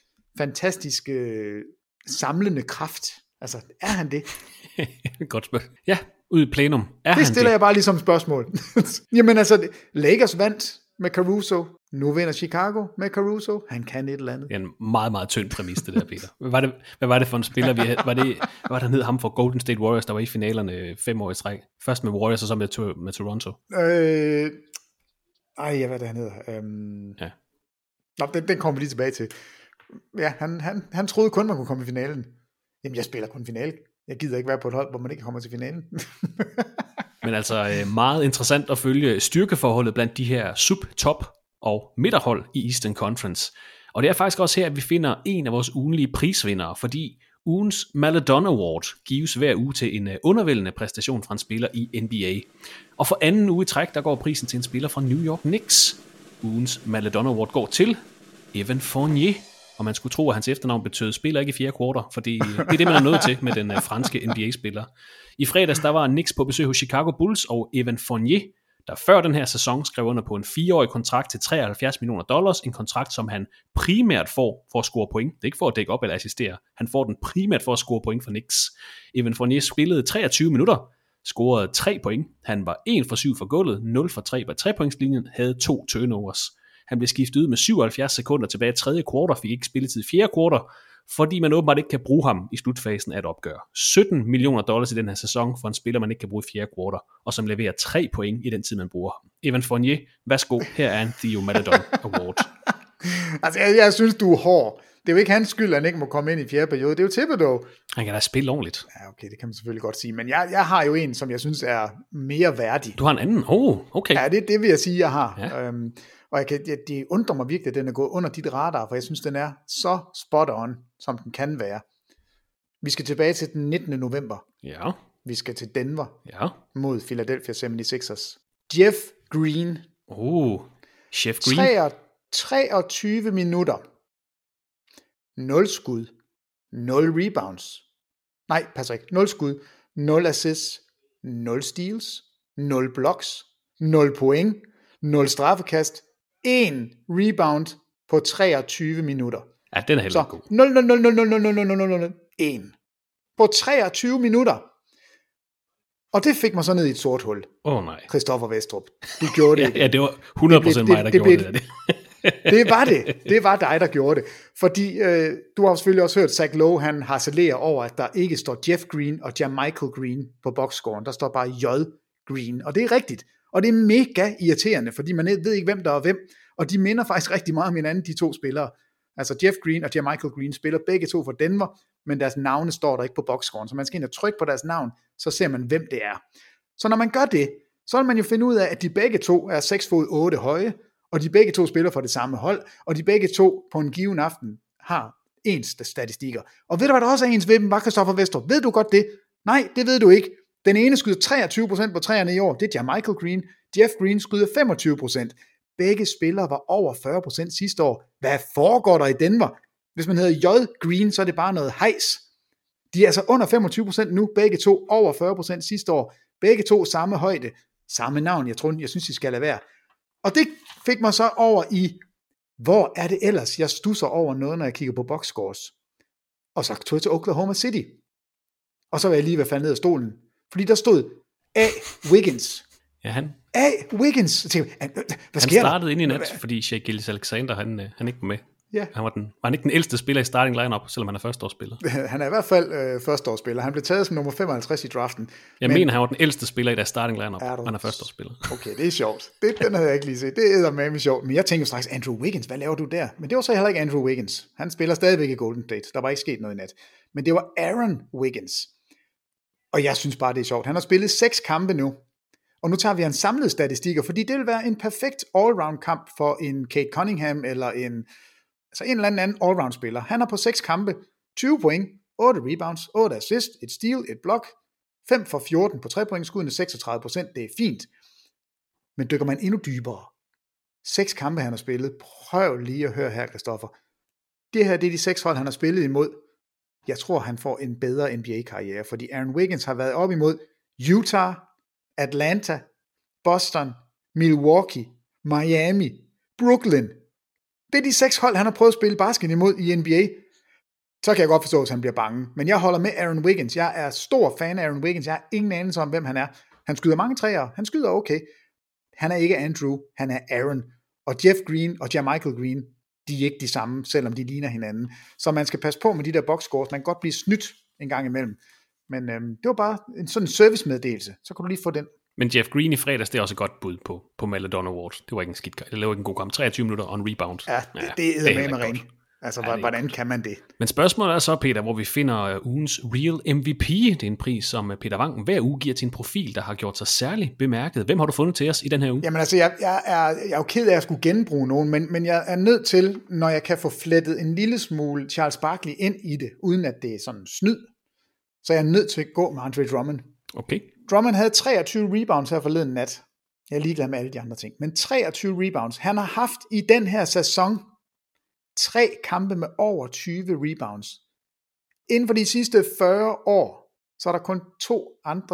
fantastiske samlende kraft? Altså er han det? Godt spørgsmål. Ja, ude i plenum. Det stiller jeg bare lige som spørgsmål. Jamen altså, Lakers vandt med Caruso. Nu vinder Chicago med Caruso. Han kan et eller andet. Det er en meget, meget tynd præmis, det der, Peter. Hvad var det for en spiller, vi havde? Var der ned ham for Golden State Warriors, der var i finalerne 5 år i træk? Først med Warriors, og så med Toronto. Hvad det han hedder. Ja. Nå, den kommer vi lige tilbage til. Ja, han troede kun, man kunne komme i finalen. Jamen, jeg spiller kun finale. Jeg gider ikke være på et hold, hvor man ikke kommer til finalen. Men altså meget interessant at følge styrkeforholdet blandt de her sub-top og midterhold i Eastern Conference. Og det er faktisk også her, at vi finder en af vores ugenlige prisvindere, fordi ugens Maledon Award gives hver uge til en undervældende præstation fra en spiller i NBA. Og for anden uge i træk, der går prisen til en spiller fra New York Knicks. Ugens Maledon Award går til Evan Fournier, og man skulle tro, at hans efternavn betød spiller ikke i 4. kvarter, fordi det er det, man er nødt til med den franske NBA-spiller. I fredags, der var Knicks på besøg hos Chicago Bulls, og Evan Fournier, der før den her sæson skrev under på en 4-årig kontrakt til $73 millioner, en kontrakt, som han primært får for at score point. Det er ikke for at dække op eller assistere. Han får den primært for at score point for Knicks. Evan Fournier spillede 23 minutter, scorede 3 point. Han var 1 for 7 for gulvet, 0 for 3 på 3-pointslinjen, havde 2 turnovers. Han blev skiftet ud med 77 sekunder tilbage i 3. kvartal, fik ikke spilletid i 4. kvartal, fordi man åbenbart ikke kan bruge ham i slutfasen af et opgør. $17 millioner i den her sæson for en spiller, man ikke kan bruge i 4. kvartal, og som leverer 3 point i den tid, man bruger ham. Evan Fournier, værsgo, her er en Theo Maledon Award. Altså, jeg synes, du er hård. Det er jo ikke hans skyld, at han ikke må komme ind i 4. periode. Det er jo Thibodeau. Han kan da spille ordentligt. Ja, okay, det kan man selvfølgelig godt sige. Men jeg har jo en, som jeg synes er mere værdig. Du har en anden? Okay. Ja, det vil jeg sige, jeg har. Ja. Og det undrer mig virkelig, at den er gået under dit radar, for jeg synes, den er så spot on, som den kan være. Vi skal tilbage til den 19. november. Ja. Vi skal til Denver. Ja. Mod Philadelphia 76ers. Jeff Green. Jeff Green. 23 minutter. 0 skud. 0 rebounds. Nej, passer ikke. 0 skud. 0 assists. 0 steals. 0 blocks. 0 point. 0 straffekast. 1 rebound på 23 minutter. Ja, den er heller god. 1 på 23 minutter. Og det fik mig så ned i et sort hul. Nej. Christoffer Vestrup. Du gjorde det. Ja, det var 100% mig, der gjorde det. Det var det. Det var dig, der gjorde det. Fordi du har selvfølgelig også hørt, Zach Lowe, han harcelerer over, at der ikke står Jeff Green og Jermichael Green på boxscoren. Der står bare J. Green. Og det er rigtigt. Og det er mega irriterende, fordi man ved ikke, hvem der er hvem. og de minder faktisk rigtig meget om hinanden, de to spillere. Altså Jeff Green og Jermichael Green spiller begge to for Denver, men deres navne står der ikke på boxscoren, så man skal ind og trykke på deres navn, så ser man, hvem det er. Så når man gør det, så vil man jo finde ud af, at de begge to er 6'8" høje, og de begge to spiller for det samme hold, og de begge to på en given aften har ens statistikker. Og ved du, hvad der også er ens ved dem, var Christoffer Vestrup? Ved du godt det? Nej, det ved du ikke. Den ene skyder 23% på træerne i år, det er Jermichael Green. Jeff Green skyder 25%. Begge spillere var over 40% sidste år. Hvad foregår der i Denver? Hvis man hedder J. Green, så er det bare noget hejs. De er altså under 25% nu, begge to over 40% sidste år. Begge to samme højde, samme navn, jeg synes, de skal lade være. Og det fik mig så over i, hvor er det ellers, jeg stusser over noget, når jeg kigger på boxscores. Og så tog jeg til Oklahoma City. Og så var jeg lige ved at falde ned af stolen. Fordi der stod A. Wiggins. Ja, han. A. Wiggins. Hvad sker han startede ind i nat, fordi Shai Gilgeous-Alexander, han ikke var med. Ja. Var han ikke den ældste spiller i starting lineup, selvom han er førsteårsspiller? Han er i hvert fald førsteårsspiller. Han blev taget som nummer 55 i draften. Jeg mener, han var den ældste spiller i deres starting lineup, han er førsteårsspiller. Okay, det er sjovt. Den havde jeg ikke lige set. Det er eddermame sjovt. Men jeg tænkte straks, Andrew Wiggins, hvad laver du der? Men det var så heller ikke Andrew Wiggins. Han spiller stadigvæk i Golden State. Der var ikke sket noget i nat. Men det var Aaron Wiggins. Og jeg synes bare, det er sjovt. Han har spillet 6 kampe nu. Og nu tager vi hans samlede statistikker, fordi det vil være en perfekt all-round kamp for en Kate Cunningham eller en eller anden all-round spiller. Han har på 6 kampe 20 point, 8 rebounds, 8 assist, et steal, et block, 5 for 14 på 3-pointsskuddene, 36%, det er fint. Men dykker man endnu dybere, 6 kampe han har spillet, prøv lige at høre her, Christoffer. Det her, det er de 6 hold, han har spillet imod. Jeg tror, han får en bedre NBA-karriere, fordi Aaron Wiggins har været op imod Utah, Atlanta, Boston, Milwaukee, Miami, Brooklyn. Det er de 6 hold, han har prøvet at spille basket imod i NBA. Så kan jeg godt forstå, at han bliver bange. Men jeg holder med Aaron Wiggins. Jeg er stor fan af Aaron Wiggins. Jeg har ingen anelse om, hvem han er. Han skyder mange træer. Han skyder okay. Han er ikke Andrew. Han er Aaron. Og Jeff Green og Jermichael Green, de er ikke de samme, selvom de ligner hinanden. Så man skal passe på med de der boxscores. Man kan godt blive snydt en gang imellem. Men det var bare en sådan servicemeddelelse. Så kan du lige få den. Men Jeff Green i fredags, det er også et godt bud på Maladon Award. Det var ikke en skidt. Det lavede ikke en god kamp. 23 minutter on rebound. Ja, det er med ring. Altså, hvordan kan man det? Men spørgsmålet er så, Peter, hvor vi finder ugens Real MVP. Det er en pris, som Peter Wang hver uge giver til en profil, der har gjort sig særligt bemærket. Hvem har du fundet til os i den her uge? Jamen altså, jeg er jo ked af at skulle genbruge nogen, men jeg er nødt til, når jeg kan få flettet en lille smule Charles Barkley ind i det, uden at det er sådan snyd, så jeg er nødt til at gå med Andre Drummond. Okay. Drummond havde 23 rebounds her forleden nat. Jeg er ligeglad med alle de andre ting. Men 23 rebounds. Han har haft i den her sæson 3 kampe med over 20 rebounds. Inden for de sidste 40 år, så er der kun 3 andre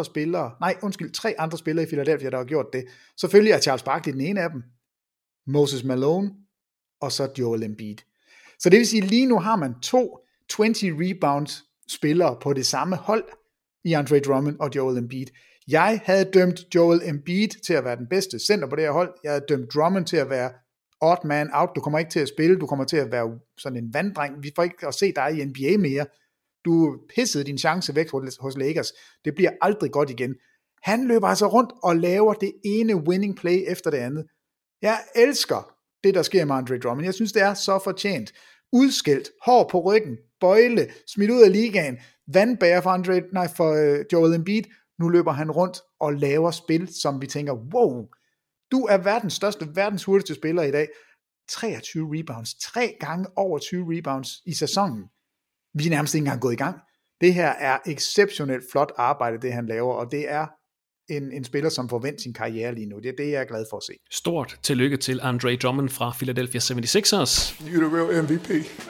spillere i Philadelphia, der har gjort det. Selvfølgelig er Charles Barkley den ene af dem. Moses Malone, og så Joel Embiid. Så det vil sige, lige nu har man 2 20 rebounds spillere på det samme hold, i Andre Drummond og Joel Embiid. Jeg havde dømt Joel Embiid til at være den bedste center på det her hold. Jeg havde dømt Drummond til at være odd man out. Du kommer ikke til at spille. Du kommer til at være sådan en vanddreng. Vi får ikke at se dig i NBA mere. Du pissede din chance væk hos Lakers. Det bliver aldrig godt igen. Han løber altså rundt og laver det ene winning play efter det andet. Jeg elsker det, der sker med Andre Drummond. Jeg synes, det er så fortjent. Udskilt, hår på ryggen, bøjle, smidt ud af ligaen, vandbærer for Joel Embiid. Nu løber han rundt og laver spil, som vi tænker, wow, du er verdens hurtigste spiller i dag. 23 rebounds, 3 gange over 20 rebounds i sæsonen. Vi er nærmest ikke engang gået i gang. Det her er exceptionelt flot arbejde, det han laver, og det er en spiller, som forventer sin karriere lige nu. Det er det, jeg er glad for at se. Stort tillykke til Andre Drummond fra Philadelphia 76ers. You're the real MVP.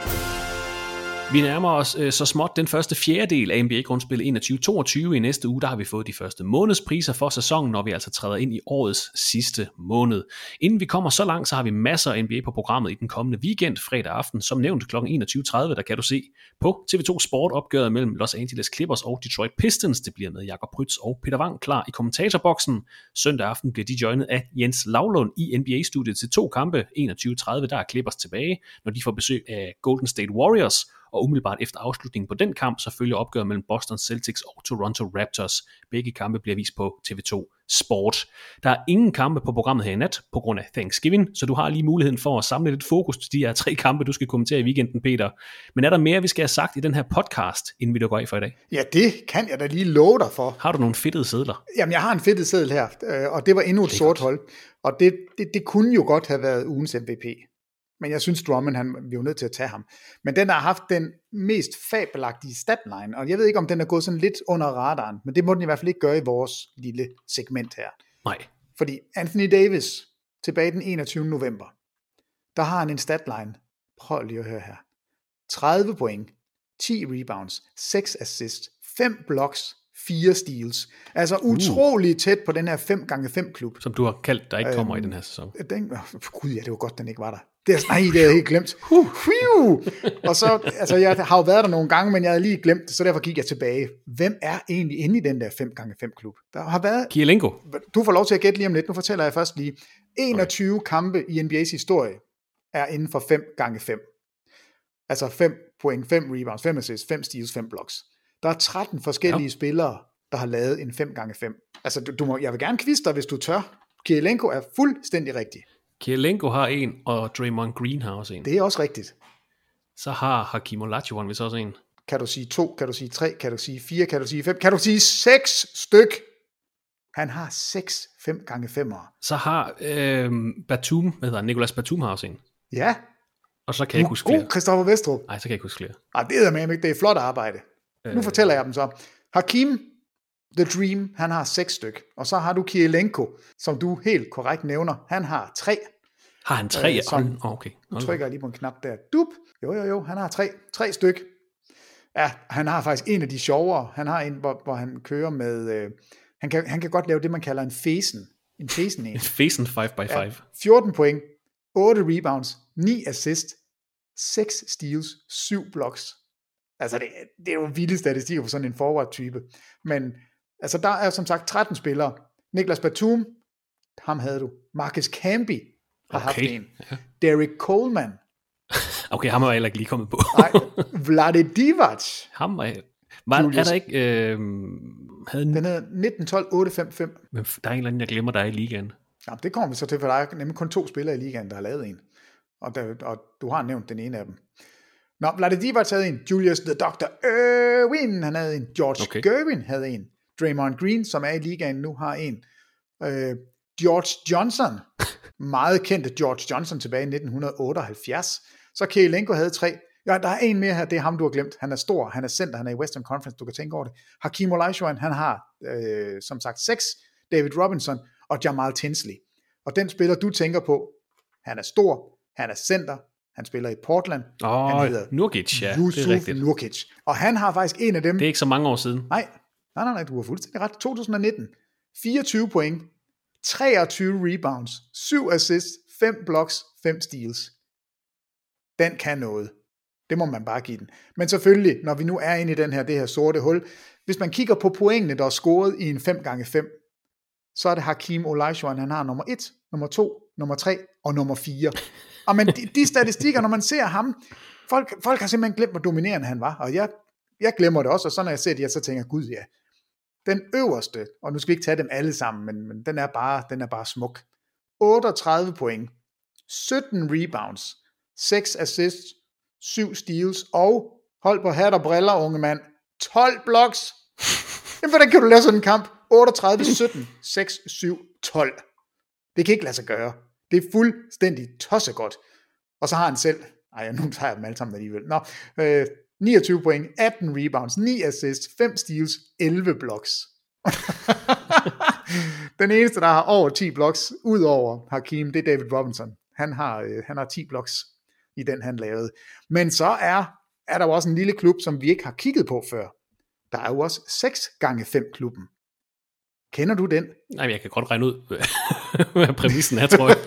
Vi nærmer os så småt den første fjerdedel af NBA-grundspil 21-22. I næste uge, der har vi fået de første månedspriser for sæsonen, når vi altså træder ind i årets sidste måned. Inden vi kommer så langt, så har vi masser af NBA på programmet i den kommende weekend, fredag aften. Som nævnt kl. 21.30, der kan du se på TV2 Sport opgøret mellem Los Angeles Clippers og Detroit Pistons. Det bliver med Jakob Prytz og Peter Wang klar i kommentatorboksen. Søndag aften bliver de joinet af Jens Lavlund i NBA-studiet til 2 kampe. 21.30, der er Clippers tilbage, når de får besøg af Golden State Warriors. og umiddelbart efter afslutningen på den kamp, så følger opgøret mellem Boston Celtics og Toronto Raptors. Begge kampe bliver vist på TV2 Sport. Der er ingen kampe på programmet her i nat på grund af Thanksgiving, så du har lige muligheden for at samle lidt fokus til de her 3 kampe, du skal kommentere i weekenden, Peter. Men er der mere, vi skal have sagt i den her podcast, inden vi går af for i dag? Ja, det kan jeg da lige love dig for. Har du nogle fedtede sedler? Jamen, jeg har en fedtet seddel her, og det var endnu et sort hold. Og det kunne jo godt have været ugens MVP. Men jeg synes, Drummond, vi er jo nødt til at tage ham. Men den har haft den mest fabelagtige statline, og jeg ved ikke, om den er gået sådan lidt under radaren, men det må den i hvert fald ikke gøre i vores lille segment her. Nej. Fordi Anthony Davis, tilbage den 21. november, der har han en statline. Prøv lige at høre her. 30 point, 10 rebounds, 6 assists, 5 blocks, 4 steals. Altså utrolig tæt på den her 5x5 klub. Som du har kaldt, der ikke kommer i den her sæson. Gud ja, det var godt, den ikke var der. Det er jeg helt glemt. Og så, altså jeg har jo været der nogle gange, men jeg havde lige glemt det, så derfor gik jeg tilbage. Hvem er egentlig inde i den der 5x5 klub? Der har været... Kirilenko. Du får lov til at gætte lige om lidt. Nu fortæller jeg først lige. 21 kampe i NBA's historie er inden for 5x5. Altså 5 point, 5 rebounds, 5 assists, 5 steals, 5 blocks. Der er 13 forskellige spillere, der har lavet en 5x5. Altså jeg vil gerne quizze dig, hvis du tør. Kirilenko er fuldstændig rigtig. Kirilenko har en, og Draymond Green har også en. Det er også rigtigt. Så har Hakeem Olajuwon vist også en. Kan du sige 2, kan du sige 3, kan du sige 4, kan du sige 5, kan du sige 6 styk? Han har 6 5x5'ere. Så har Batum, Nicolas Batum har også en. Ja. Og så kan jeg ikke huske flere. Christoffer Vestrup. Nej, så kan jeg ikke huske flere. Det er ikke. Det er flot arbejde. Nu fortæller jeg dem så. Hakeem The Dream, han har 6 styk. Og så har du Kirilenko, som du helt korrekt nævner. Han har 3. Har han 3? Okay. Nu trykker jeg lige på en knap der. Dup. Jo, han har 3 styk. Ja, han har faktisk en af de sjovere. Han har en, hvor han kører med... Han kan godt lave det, man kalder en fesen. En fesen. En fesen 5x5. Ja, 14 point, 8 rebounds, 9 assists, 6 steals, 7 blocks. Altså, det er jo vilde statistikker for sådan en forward-type. Men altså, der er som sagt 13 spillere. Nicolas Batum, ham havde du. Marcus Camby har haft en. Ja. Derek Coleman. Okay, ham har jeg heller ikke lige kommet på. Nej, Vlade Divac. Ham er der ikke... Den hedder 19-12-8-5-5. Men der er en eller anden, jeg glemmer, der er i ligaen. Ja, det kommer vi så til, for der er nemlig kun 2 spillere i ligaen, der har lavet en. Og du har nævnt den ene af dem. Nå, Vlade Divac havde en. Julius the Dr. Irwin, han havde en. George Gervin havde en. Draymond Green, som er i ligaen nu, har en. George Johnson, meget kendte George Johnson tilbage i 1978. Så Kirilenko havde 3. Ja, der er en mere her, det er ham, du har glemt. Han er stor, han er center, han er i Western Conference, du kan tænke over det. Hakeem Olajuwon, han har som sagt 6. David Robinson og Jamal Tinsley. Og den spiller, du tænker på, han er stor, han er center, han spiller i Portland. Han hedder Nurkic, ja, Yusuf det er rigtigt. Nurkic. Og han har faktisk en af dem. Det er ikke så mange år siden. Nej, du har fuldstændig ret. 2019. 24 point, 23 rebounds, 7 assists, 5 blocks, 5 steals. Den kan noget. Det må man bare give den. Men selvfølgelig, når vi nu er inde i det her sorte hul, hvis man kigger på pointene, der er scoret i en 5x5, så er det Hakeem Olajuwon, han har nummer 1, nummer 2, nummer 3 og nummer 4. Og men de statistikker, når man ser ham, folk har simpelthen glemt, hvor dominerende han var, og jeg glemmer det også, og så når jeg ser det, så tænker jeg, gud ja, den øverste, og nu skal vi ikke tage dem alle sammen, men den er bare smuk. 38 point, 17 rebounds, 6 assists, 7 steals, og hold på hat og briller, unge mand, 12 blocks. Jamen, hvordan kan du lave sådan en kamp? 38, 17, 6, 7, 12. Det kan ikke lade sig gøre. Det er fuldstændig tossegodt. Og så har han selv, nu tager jeg dem alle sammen alligevel. 29 point, 18 rebounds, 9 assists, 5 steals, 11 blocks. Den eneste, der har over 10 blocks, ud over Hakeem, det er David Robinson. Han har 10 blocks i den, han lavede. Men så er der jo også en lille klub, som vi ikke har kigget på før. Der er jo også 6x5-klubben. Kender du den? Nej, jeg kan godt regne ud, hvad præmissen er, tror jeg.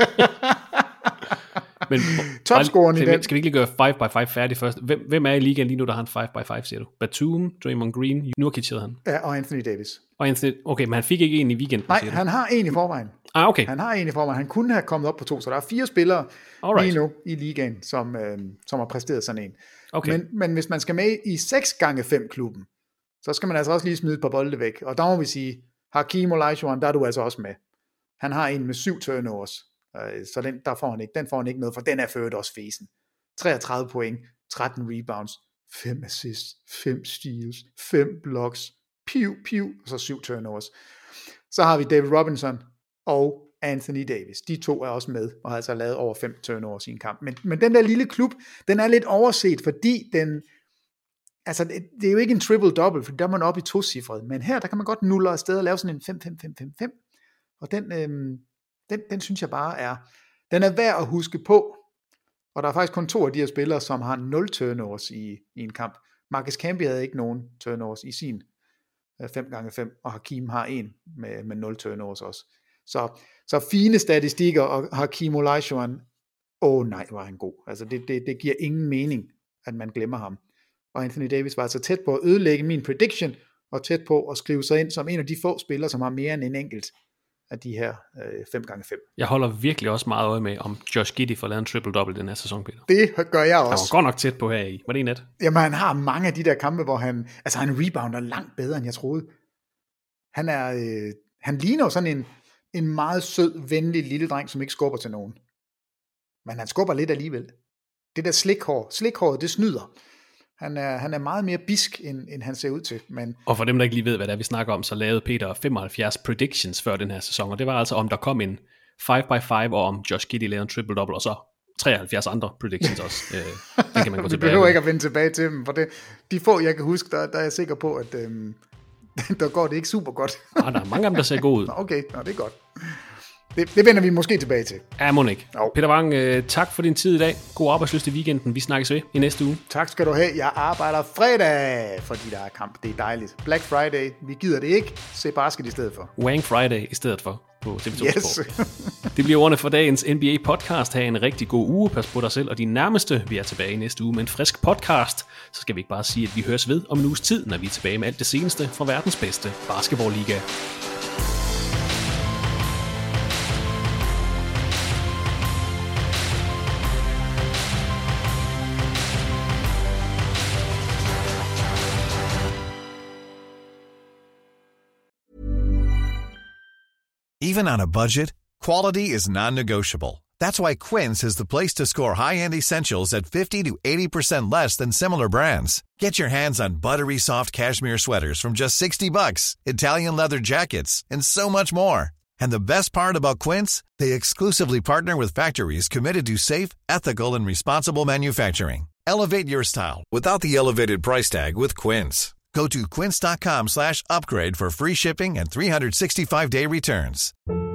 Men topscoren i den. Skal vi ikke lige gøre 5x5 færdig først? Hvem er i ligaen lige nu, der har en 5x5, siger du? Batum, Draymond Green, Nurkic hedder han. Ja, og Anthony Davis. Okay, men han fik ikke en i weekenden. Nej, han har en i forvejen. Okay. Han har en i forvejen. Han kunne have kommet op på 2, så der er 4 spillere lige nu i ligaen, som har præsteret sådan en. Okay. Men hvis man skal med i 6x5-klubben, så skal man altså også lige smide et par bolde væk. Og der må vi sige, Hakeem Olajuwon, der er du altså også med. Han har en med 7 turnovers, så den får han ikke noget, for den er ført også fesen. 33 point, 13 rebounds, 5 assists, 5 steals, 5 blocks, og så 7 turnovers. Så har vi David Robinson og Anthony Davis. De to er også med, og har altså lavet over 5 turnovers i en kamp. Men den der lille klub, den er lidt overset, fordi den, altså det er jo ikke en triple-double, for der er man oppe i 2-cifret, men her, der kan man godt nulle afsted og lave sådan en 5-5-5-5-5, og den synes jeg bare den er værd at huske på, og der er faktisk kun 2 af de her spillere, som har 0 turnovers i en kamp. Marcus Camby havde ikke nogen turnovers i sin 5x5, og Hakeem har en med 0 turnovers også. Så fine statistikker, og Hakeem Olajuwon, nej, var han god. Altså det giver ingen mening, at man glemmer ham. Og Anthony Davis var altså tæt på at ødelægge min prediction, og tæt på at skrive sig ind som en af de få spillere, som har mere end en enkelt af de her 5x5. Jeg holder virkelig også meget øje med, om Josh Giddey får lavet en triple-double den her sæson, Peter. Det gør jeg også. Han var godt nok tæt på her i. Var det i net? Jamen, han har mange af de der kampe, hvor han rebounder langt bedre, end jeg troede. Han ligner jo sådan en meget sød, venlig lille dreng, som ikke skubber til nogen. Men han skubber lidt alligevel. Det der slikhåret, det snyder. Han er meget mere bisk, end han ser ud til. Men og for dem, der ikke lige ved, hvad det er, vi snakker om, så lavede Peter 75 predictions før den her sæson, og det var altså, om der kom en 5x5, og om Josh Giddey lavede en triple-double, og så 73 andre predictions også. Det kan man gå tilbage. Vi behøver ikke at vende tilbage til dem, for de få, jeg kan huske, der er jeg sikker på, at der går det ikke super godt. Der er mange af dem, der ser gode ud. Okay, det er godt. Det vender vi måske tilbage til. Ja, må ikke. Peter Wang, tak for din tid i dag. God arbejdslyst i weekenden. Vi snakkes ved i næste uge. Tak skal du have. Jeg arbejder fredag, fordi der er kamp. Det er dejligt. Black Friday, vi gider det ikke. Se basket i stedet for. Wang Friday i stedet for på TV2 yes. Sport. Det bliver ordene for dagens NBA-podcast. Ha' en rigtig god uge. Pas på dig selv og de nærmeste. Vi er tilbage i næste uge med en frisk podcast. Så skal vi ikke bare sige, at vi høres ved om en uges tid, når vi er tilbage med alt det seneste fra verdens bedste basketballliga. Even on a budget, quality is non-negotiable. That's why Quince is the place to score high-end essentials at 50 to 80% less than similar brands. Get your hands on buttery soft cashmere sweaters from just $60, Italian leather jackets, and so much more. And the best part about Quince, they exclusively partner with factories committed to safe, ethical, and responsible manufacturing. Elevate your style without the elevated price tag with Quince. Go to quince.com/upgrade for free shipping and 365-day returns.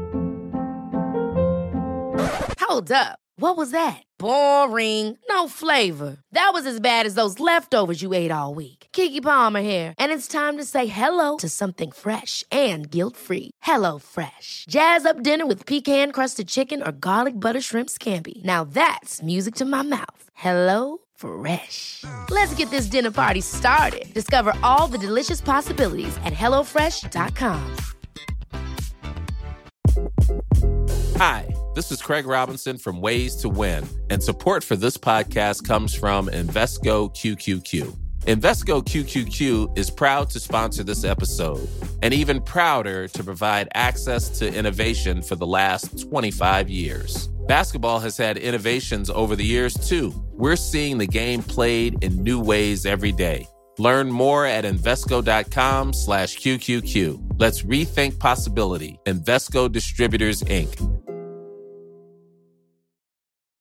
Hold up. What was that? Boring. No flavor. That was as bad as those leftovers you ate all week. Keke Palmer here, and it's time to say hello to something fresh and guilt-free. Hello Fresh. Jazz up dinner with pecan-crusted chicken or garlic butter shrimp scampi. Now that's music to my mouth. Hello Fresh. Let's get this dinner party started. Discover all the delicious possibilities at HelloFresh.com. Hi, this is Craig Robinson from Ways to Win, and support for this podcast comes from Invesco QQQ. Invesco QQQ is proud to sponsor this episode, and even prouder to provide access to innovation for the last 25 years. Basketball has had innovations over the years, too. We're seeing the game played in new ways every day. Learn more at Invesco.com/QQQ. Let's rethink possibility. Invesco Distributors, Inc.